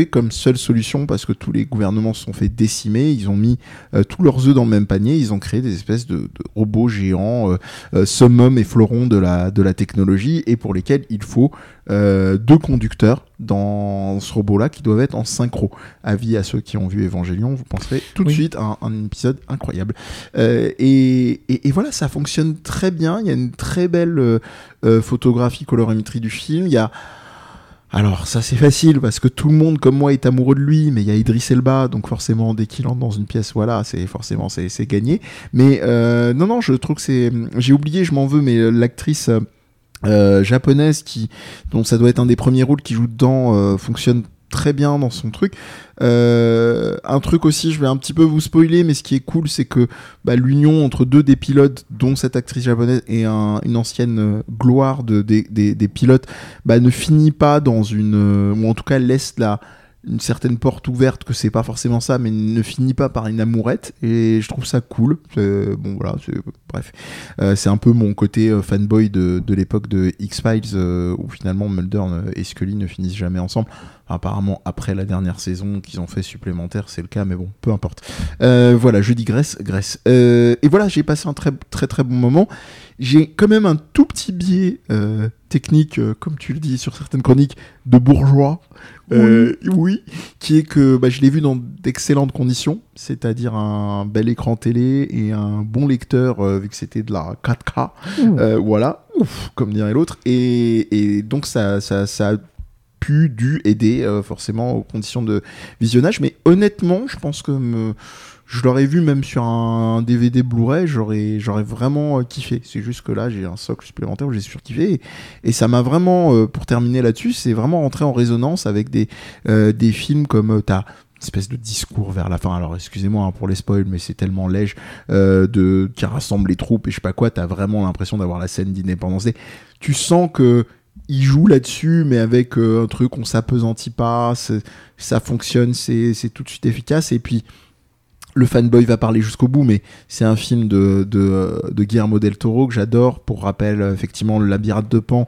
comme seule solution, parce que tous les gouvernements se sont fait décimer, ils ont mis euh, tous leurs œufs dans le même panier, ils ont créé des espèces de, de robots géants, euh, euh, summum et fleuron de la, de la technologie, et pour lesquels il faut euh, deux conducteurs dans ce robot-là qui doivent être en synchro. Avis à ceux qui ont vu Evangelion, vous penserez tout de oui. suite à un, un épisode incroyable. Euh, et, et, et voilà, ça fonctionne très bien, il y a une très belle euh, euh, photographie, colorimétrie du film, il y a alors ça c'est facile parce que tout le monde comme moi est amoureux de lui, mais il y a Idris Elba, donc forcément dès qu'il entre dans une pièce, voilà, c'est forcément c'est, c'est gagné. Mais euh, non non, je trouve que c'est, j'ai oublié, je m'en veux, mais l'actrice euh, japonaise qui, dont ça doit être un des premiers rôles qui joue dedans, euh, fonctionne très bien dans son truc. Euh, un truc aussi, je vais un petit peu vous spoiler, mais ce qui est cool, c'est que bah, l'union entre deux des pilotes, dont cette actrice japonaise et un, une ancienne euh, gloire de, des, des, des pilotes, bah, ne finit pas dans une... Euh, ou en tout cas laisse la, une certaine porte ouverte, que c'est pas forcément ça, mais ne finit pas par une amourette, et je trouve ça cool. C'est, bon voilà, c'est, bref. Euh, c'est un peu mon côté euh, fanboy de, de l'époque de X-Files, euh, où finalement Mulder et Scully ne finissent jamais ensemble. Apparemment, après la dernière saison qu'ils ont fait supplémentaire, c'est le cas, mais bon, peu importe. Euh, voilà, je digresse, graisse. Euh, et voilà, j'ai passé un très très très bon moment. J'ai quand même un tout petit biais euh, technique, euh, comme tu le dis sur certaines chroniques, de bourgeois. Euh, oui. oui, qui est que bah, je l'ai vu dans d'excellentes conditions, c'est-à-dire un bel écran télé et un bon lecteur, euh, vu que c'était de la quatre K. Euh, voilà, ouf, comme dirait l'autre. Et, et donc ça, ça, ça a pu, dû aider euh, forcément aux conditions de visionnage. Mais honnêtement, je pense que me... je l'aurais vu même sur un D V D Blu-ray, j'aurais, j'aurais vraiment euh, kiffé. C'est juste que là, j'ai un socle supplémentaire où j'ai surkiffé. Et, et ça m'a vraiment, euh, pour terminer là-dessus, c'est vraiment rentré en résonance avec des, euh, des films comme euh, t'as une espèce de discours vers la fin. Alors, excusez-moi hein, pour les spoils, mais c'est tellement léger euh, de, qui rassemble les troupes et je sais pas quoi. T'as vraiment l'impression d'avoir la scène d'Independence Day. Tu sens que il joue là-dessus, mais avec euh, un truc, on s'appesantit pas, c'est, ça fonctionne, c'est, c'est tout de suite efficace. Et puis, le fanboy va parler jusqu'au bout, mais c'est un film de, de, de Guillermo del Toro que j'adore. Pour rappel, effectivement, le Labyrinthe de Pan,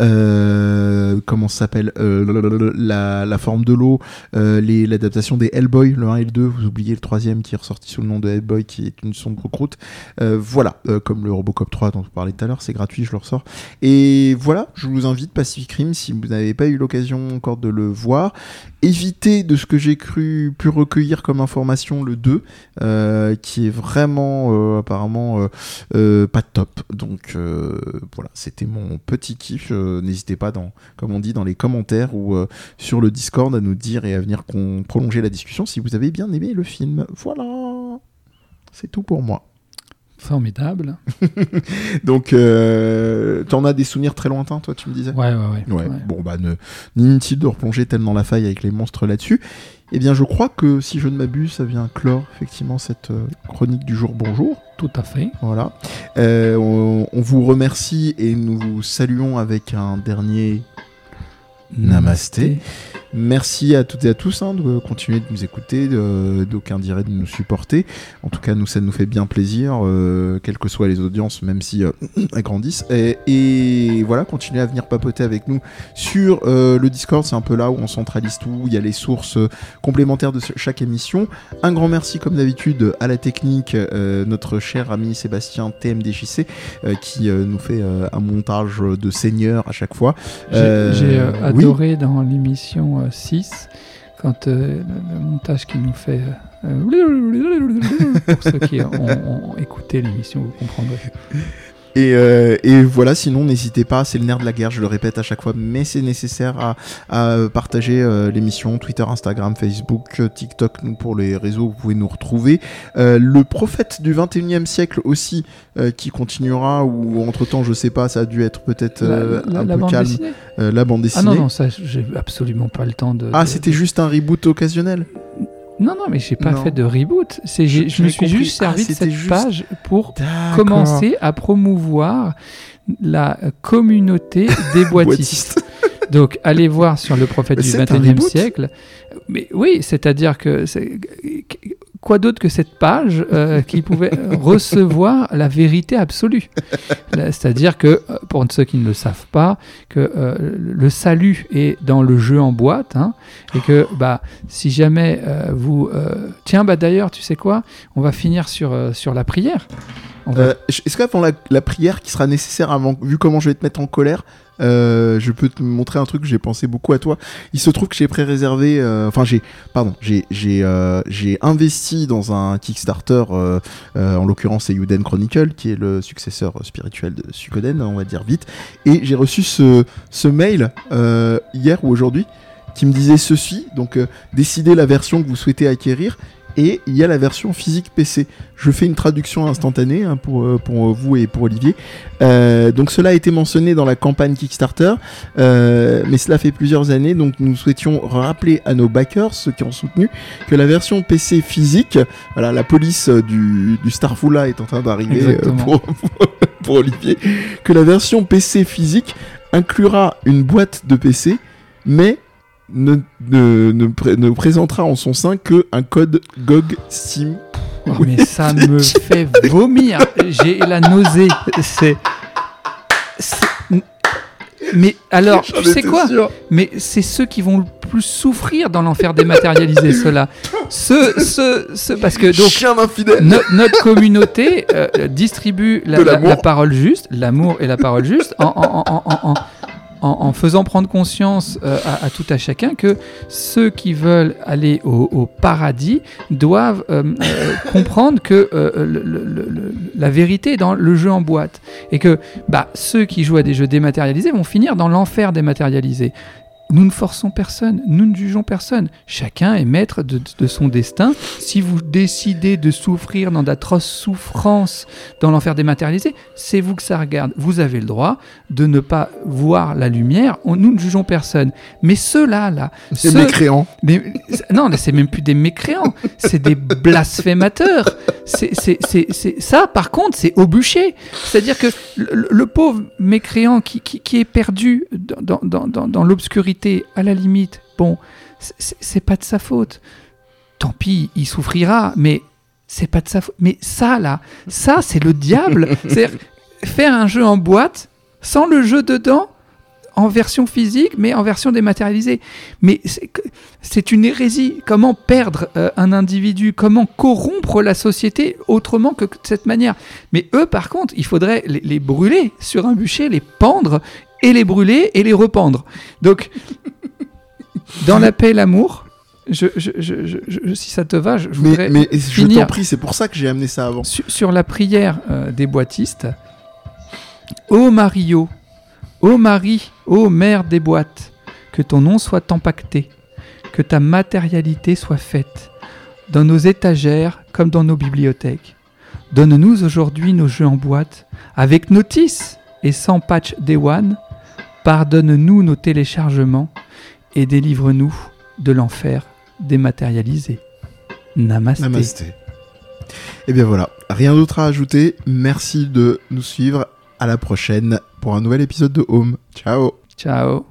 euh, comment ça s'appelle, euh, la, la forme de l'eau, euh, les, l'adaptation des Hellboy, le un et le deux, vous oubliez le troisième qui est ressorti sous le nom de Hellboy, qui est une sombre croûte. Euh, voilà, euh, comme le Robocop trois dont vous parlez tout à l'heure, c'est gratuit, je le ressors. Et voilà, je vous invite, Pacific Rim, si vous n'avez pas eu l'occasion encore de le voir. Évitez, de ce que j'ai cru pu recueillir comme information, le deux, euh, qui est vraiment euh, apparemment euh, euh, pas top. Donc euh, voilà, c'était mon petit kiff. Euh, n'hésitez pas, dans, comme on dit, dans les commentaires ou euh, sur le Discord, à nous dire et à venir qu'on prolonger la discussion si vous avez bien aimé le film. Voilà, c'est tout pour moi. Formidable. Donc, euh, t'en as des souvenirs très lointains, toi, tu me disais ? Ouais, ouais, ouais. Ouais, ouais. bon, bah, ne, inutile de replonger tellement la faille avec les monstres là-dessus. Eh bien, je crois que, si je ne m'abuse, ça vient clore, effectivement, cette euh, chronique du jour. Bonjour. Tout à fait. Voilà. Euh, on, on vous remercie et nous vous saluons avec un dernier Namasté. Namasté. Merci à toutes et à tous hein, de continuer de nous écouter, de, d'aucun dirait de nous supporter. En tout cas, nous, ça nous fait bien plaisir, euh, quelles que soient les audiences, même si euh, elles grandissent. Et, et voilà, continuez à venir papoter avec nous sur euh, le Discord. C'est un peu là où on centralise tout. Il y a les sources euh, complémentaires de chaque émission. Un grand merci, comme d'habitude, à la technique, euh, notre cher ami Sébastien T M D J C, euh, qui euh, nous fait euh, un montage de seigneur à chaque fois. Euh, j'ai j'ai euh, adoré oui dans l'émission six, quand euh, le, le montage qui nous fait euh, pour ceux qui ont, ont écouté l'émission, vous comprendrez. Et, euh, et voilà, sinon n'hésitez pas, c'est le nerf de la guerre, je le répète à chaque fois, mais c'est nécessaire à, à partager euh, l'émission, Twitter, Instagram, Facebook, TikTok, nous pour les réseaux, vous pouvez nous retrouver. Euh, le prophète du vingt et unième siècle aussi, euh, qui continuera, ou entre temps je sais pas, ça a dû être peut-être euh, la, la, un la peu calme. Euh, la bande dessinée. Ah non, non, ça j'ai absolument pas le temps de... Ah, de, c'était de... juste un reboot occasionnel ? Non, non, mais j'ai pas non. fait de reboot. C'est, je, je me suis compris. juste servi ah, de cette juste... page pour D'accord. commencer à promouvoir la communauté des boîtistes. Donc, allez voir sur le prophète mais du vingt et unième siècle. Mais oui, c'est-à-dire que c'est... quoi d'autre que cette page euh, qui pouvait recevoir la vérité absolue. C'est-à-dire que, pour ceux qui ne le savent pas, que euh, le salut est dans le jeu en boîte, hein, et que bah, si jamais euh, vous... Euh... Tiens, bah, d'ailleurs, tu sais quoi ? On va finir sur, euh, sur la prière. Va... Euh, est-ce qu'avant la, la prière qui sera nécessaire, avant, vu comment je vais te mettre en colère, Euh, je peux te montrer un truc, j'ai pensé beaucoup à toi. Il se trouve que j'ai pré-réservé, euh, enfin j'ai, pardon, j'ai j'ai euh, j'ai investi dans un Kickstarter, euh, euh, en l'occurrence c'est Eiyuden Chronicle, qui est le successeur spirituel de Suikoden, on va dire vite. Et j'ai reçu ce ce mail euh, hier ou aujourd'hui qui me disait ceci, donc euh, décidez la version que vous souhaitez acquérir. Et il y a la version physique P C. Je fais une traduction instantanée hein, pour, pour vous et pour Olivier. Euh, donc cela a été mentionné dans la campagne Kickstarter, euh, mais cela fait plusieurs années. Donc nous souhaitions rappeler à nos backers, ceux qui ont soutenu, que la version P C physique, voilà, la police du, du Starfula est en train d'arriver euh, pour, pour, pour Olivier, que la version P C physique inclura une boîte de P C, mais Ne, ne, ne, pré- ne présentera en son sein que un code G O G Steam. Oh, mais ça me fait vomir. J'ai la nausée. C'est... c'est... Mais alors, J'en tu sais quoi ? sûr. Mais c'est ceux qui vont le plus souffrir dans l'enfer dématérialisé, ceux-là. Ceux, ceux, ceux, parce que donc, Chien infidèle. no- notre communauté euh, distribue la, la, la parole juste, l'amour et la parole juste, en, en, en, en, en En, en faisant prendre conscience euh, à, à tout à chacun que ceux qui veulent aller au, au paradis doivent euh, euh, comprendre que euh, le, le, le, la vérité est dans le jeu en boîte et que bah, ceux qui jouent à des jeux dématérialisés vont finir dans l'enfer dématérialisé. Nous ne forçons personne, nous ne jugeons personne. Chacun est maître de, de son destin. Si vous décidez de souffrir dans d'atroces souffrances dans l'enfer dématérialisé, c'est vous que ça regarde. Vous avez le droit de ne pas voir la lumière. On, nous ne jugeons personne. Mais ceux-là, là... C'est ceux, mécréant. Mais, non, c'est même plus des mécréants. C'est des blasphémateurs. C'est, c'est, c'est, c'est, ça, par contre, c'est au bûcher. C'est-à-dire que le, le pauvre mécréant qui, qui, qui est perdu dans, dans, dans, dans l'obscurité, à la limite, bon, c'est, c'est pas de sa faute. Tant pis, il souffrira, mais c'est pas de sa faute. Mais ça, là, ça, c'est le diable. C'est-à-dire, faire un jeu en boîte, sans le jeu dedans, en version physique, mais en version dématérialisée. Mais c'est, c'est une hérésie. Comment perdre euh, un individu ? Comment corrompre la société autrement que de cette manière ? Mais eux, par contre, il faudrait les, les brûler sur un bûcher, les pendre, et les brûler et les rependre. Donc, dans la paix et l'amour, je, je, je, je, je, si ça te va, je, je mais, voudrais mais finir je t'en prie, c'est pour ça que j'ai amené ça avant. Sur, sur la prière euh, des boîtistes. Ô Mario, ô Marie, ô mère des boîtes, que ton nom soit empaqueté, que ta matérialité soit faite, dans nos étagères comme dans nos bibliothèques. Donne-nous aujourd'hui nos jeux en boîte, avec notice et sans patch Day One. Pardonne-nous nos téléchargements et délivre-nous de l'enfer dématérialisé. Namasté. Namasté. Et bien voilà, rien d'autre à ajouter. Merci de nous suivre. À la prochaine pour un nouvel épisode de Home. Ciao. Ciao.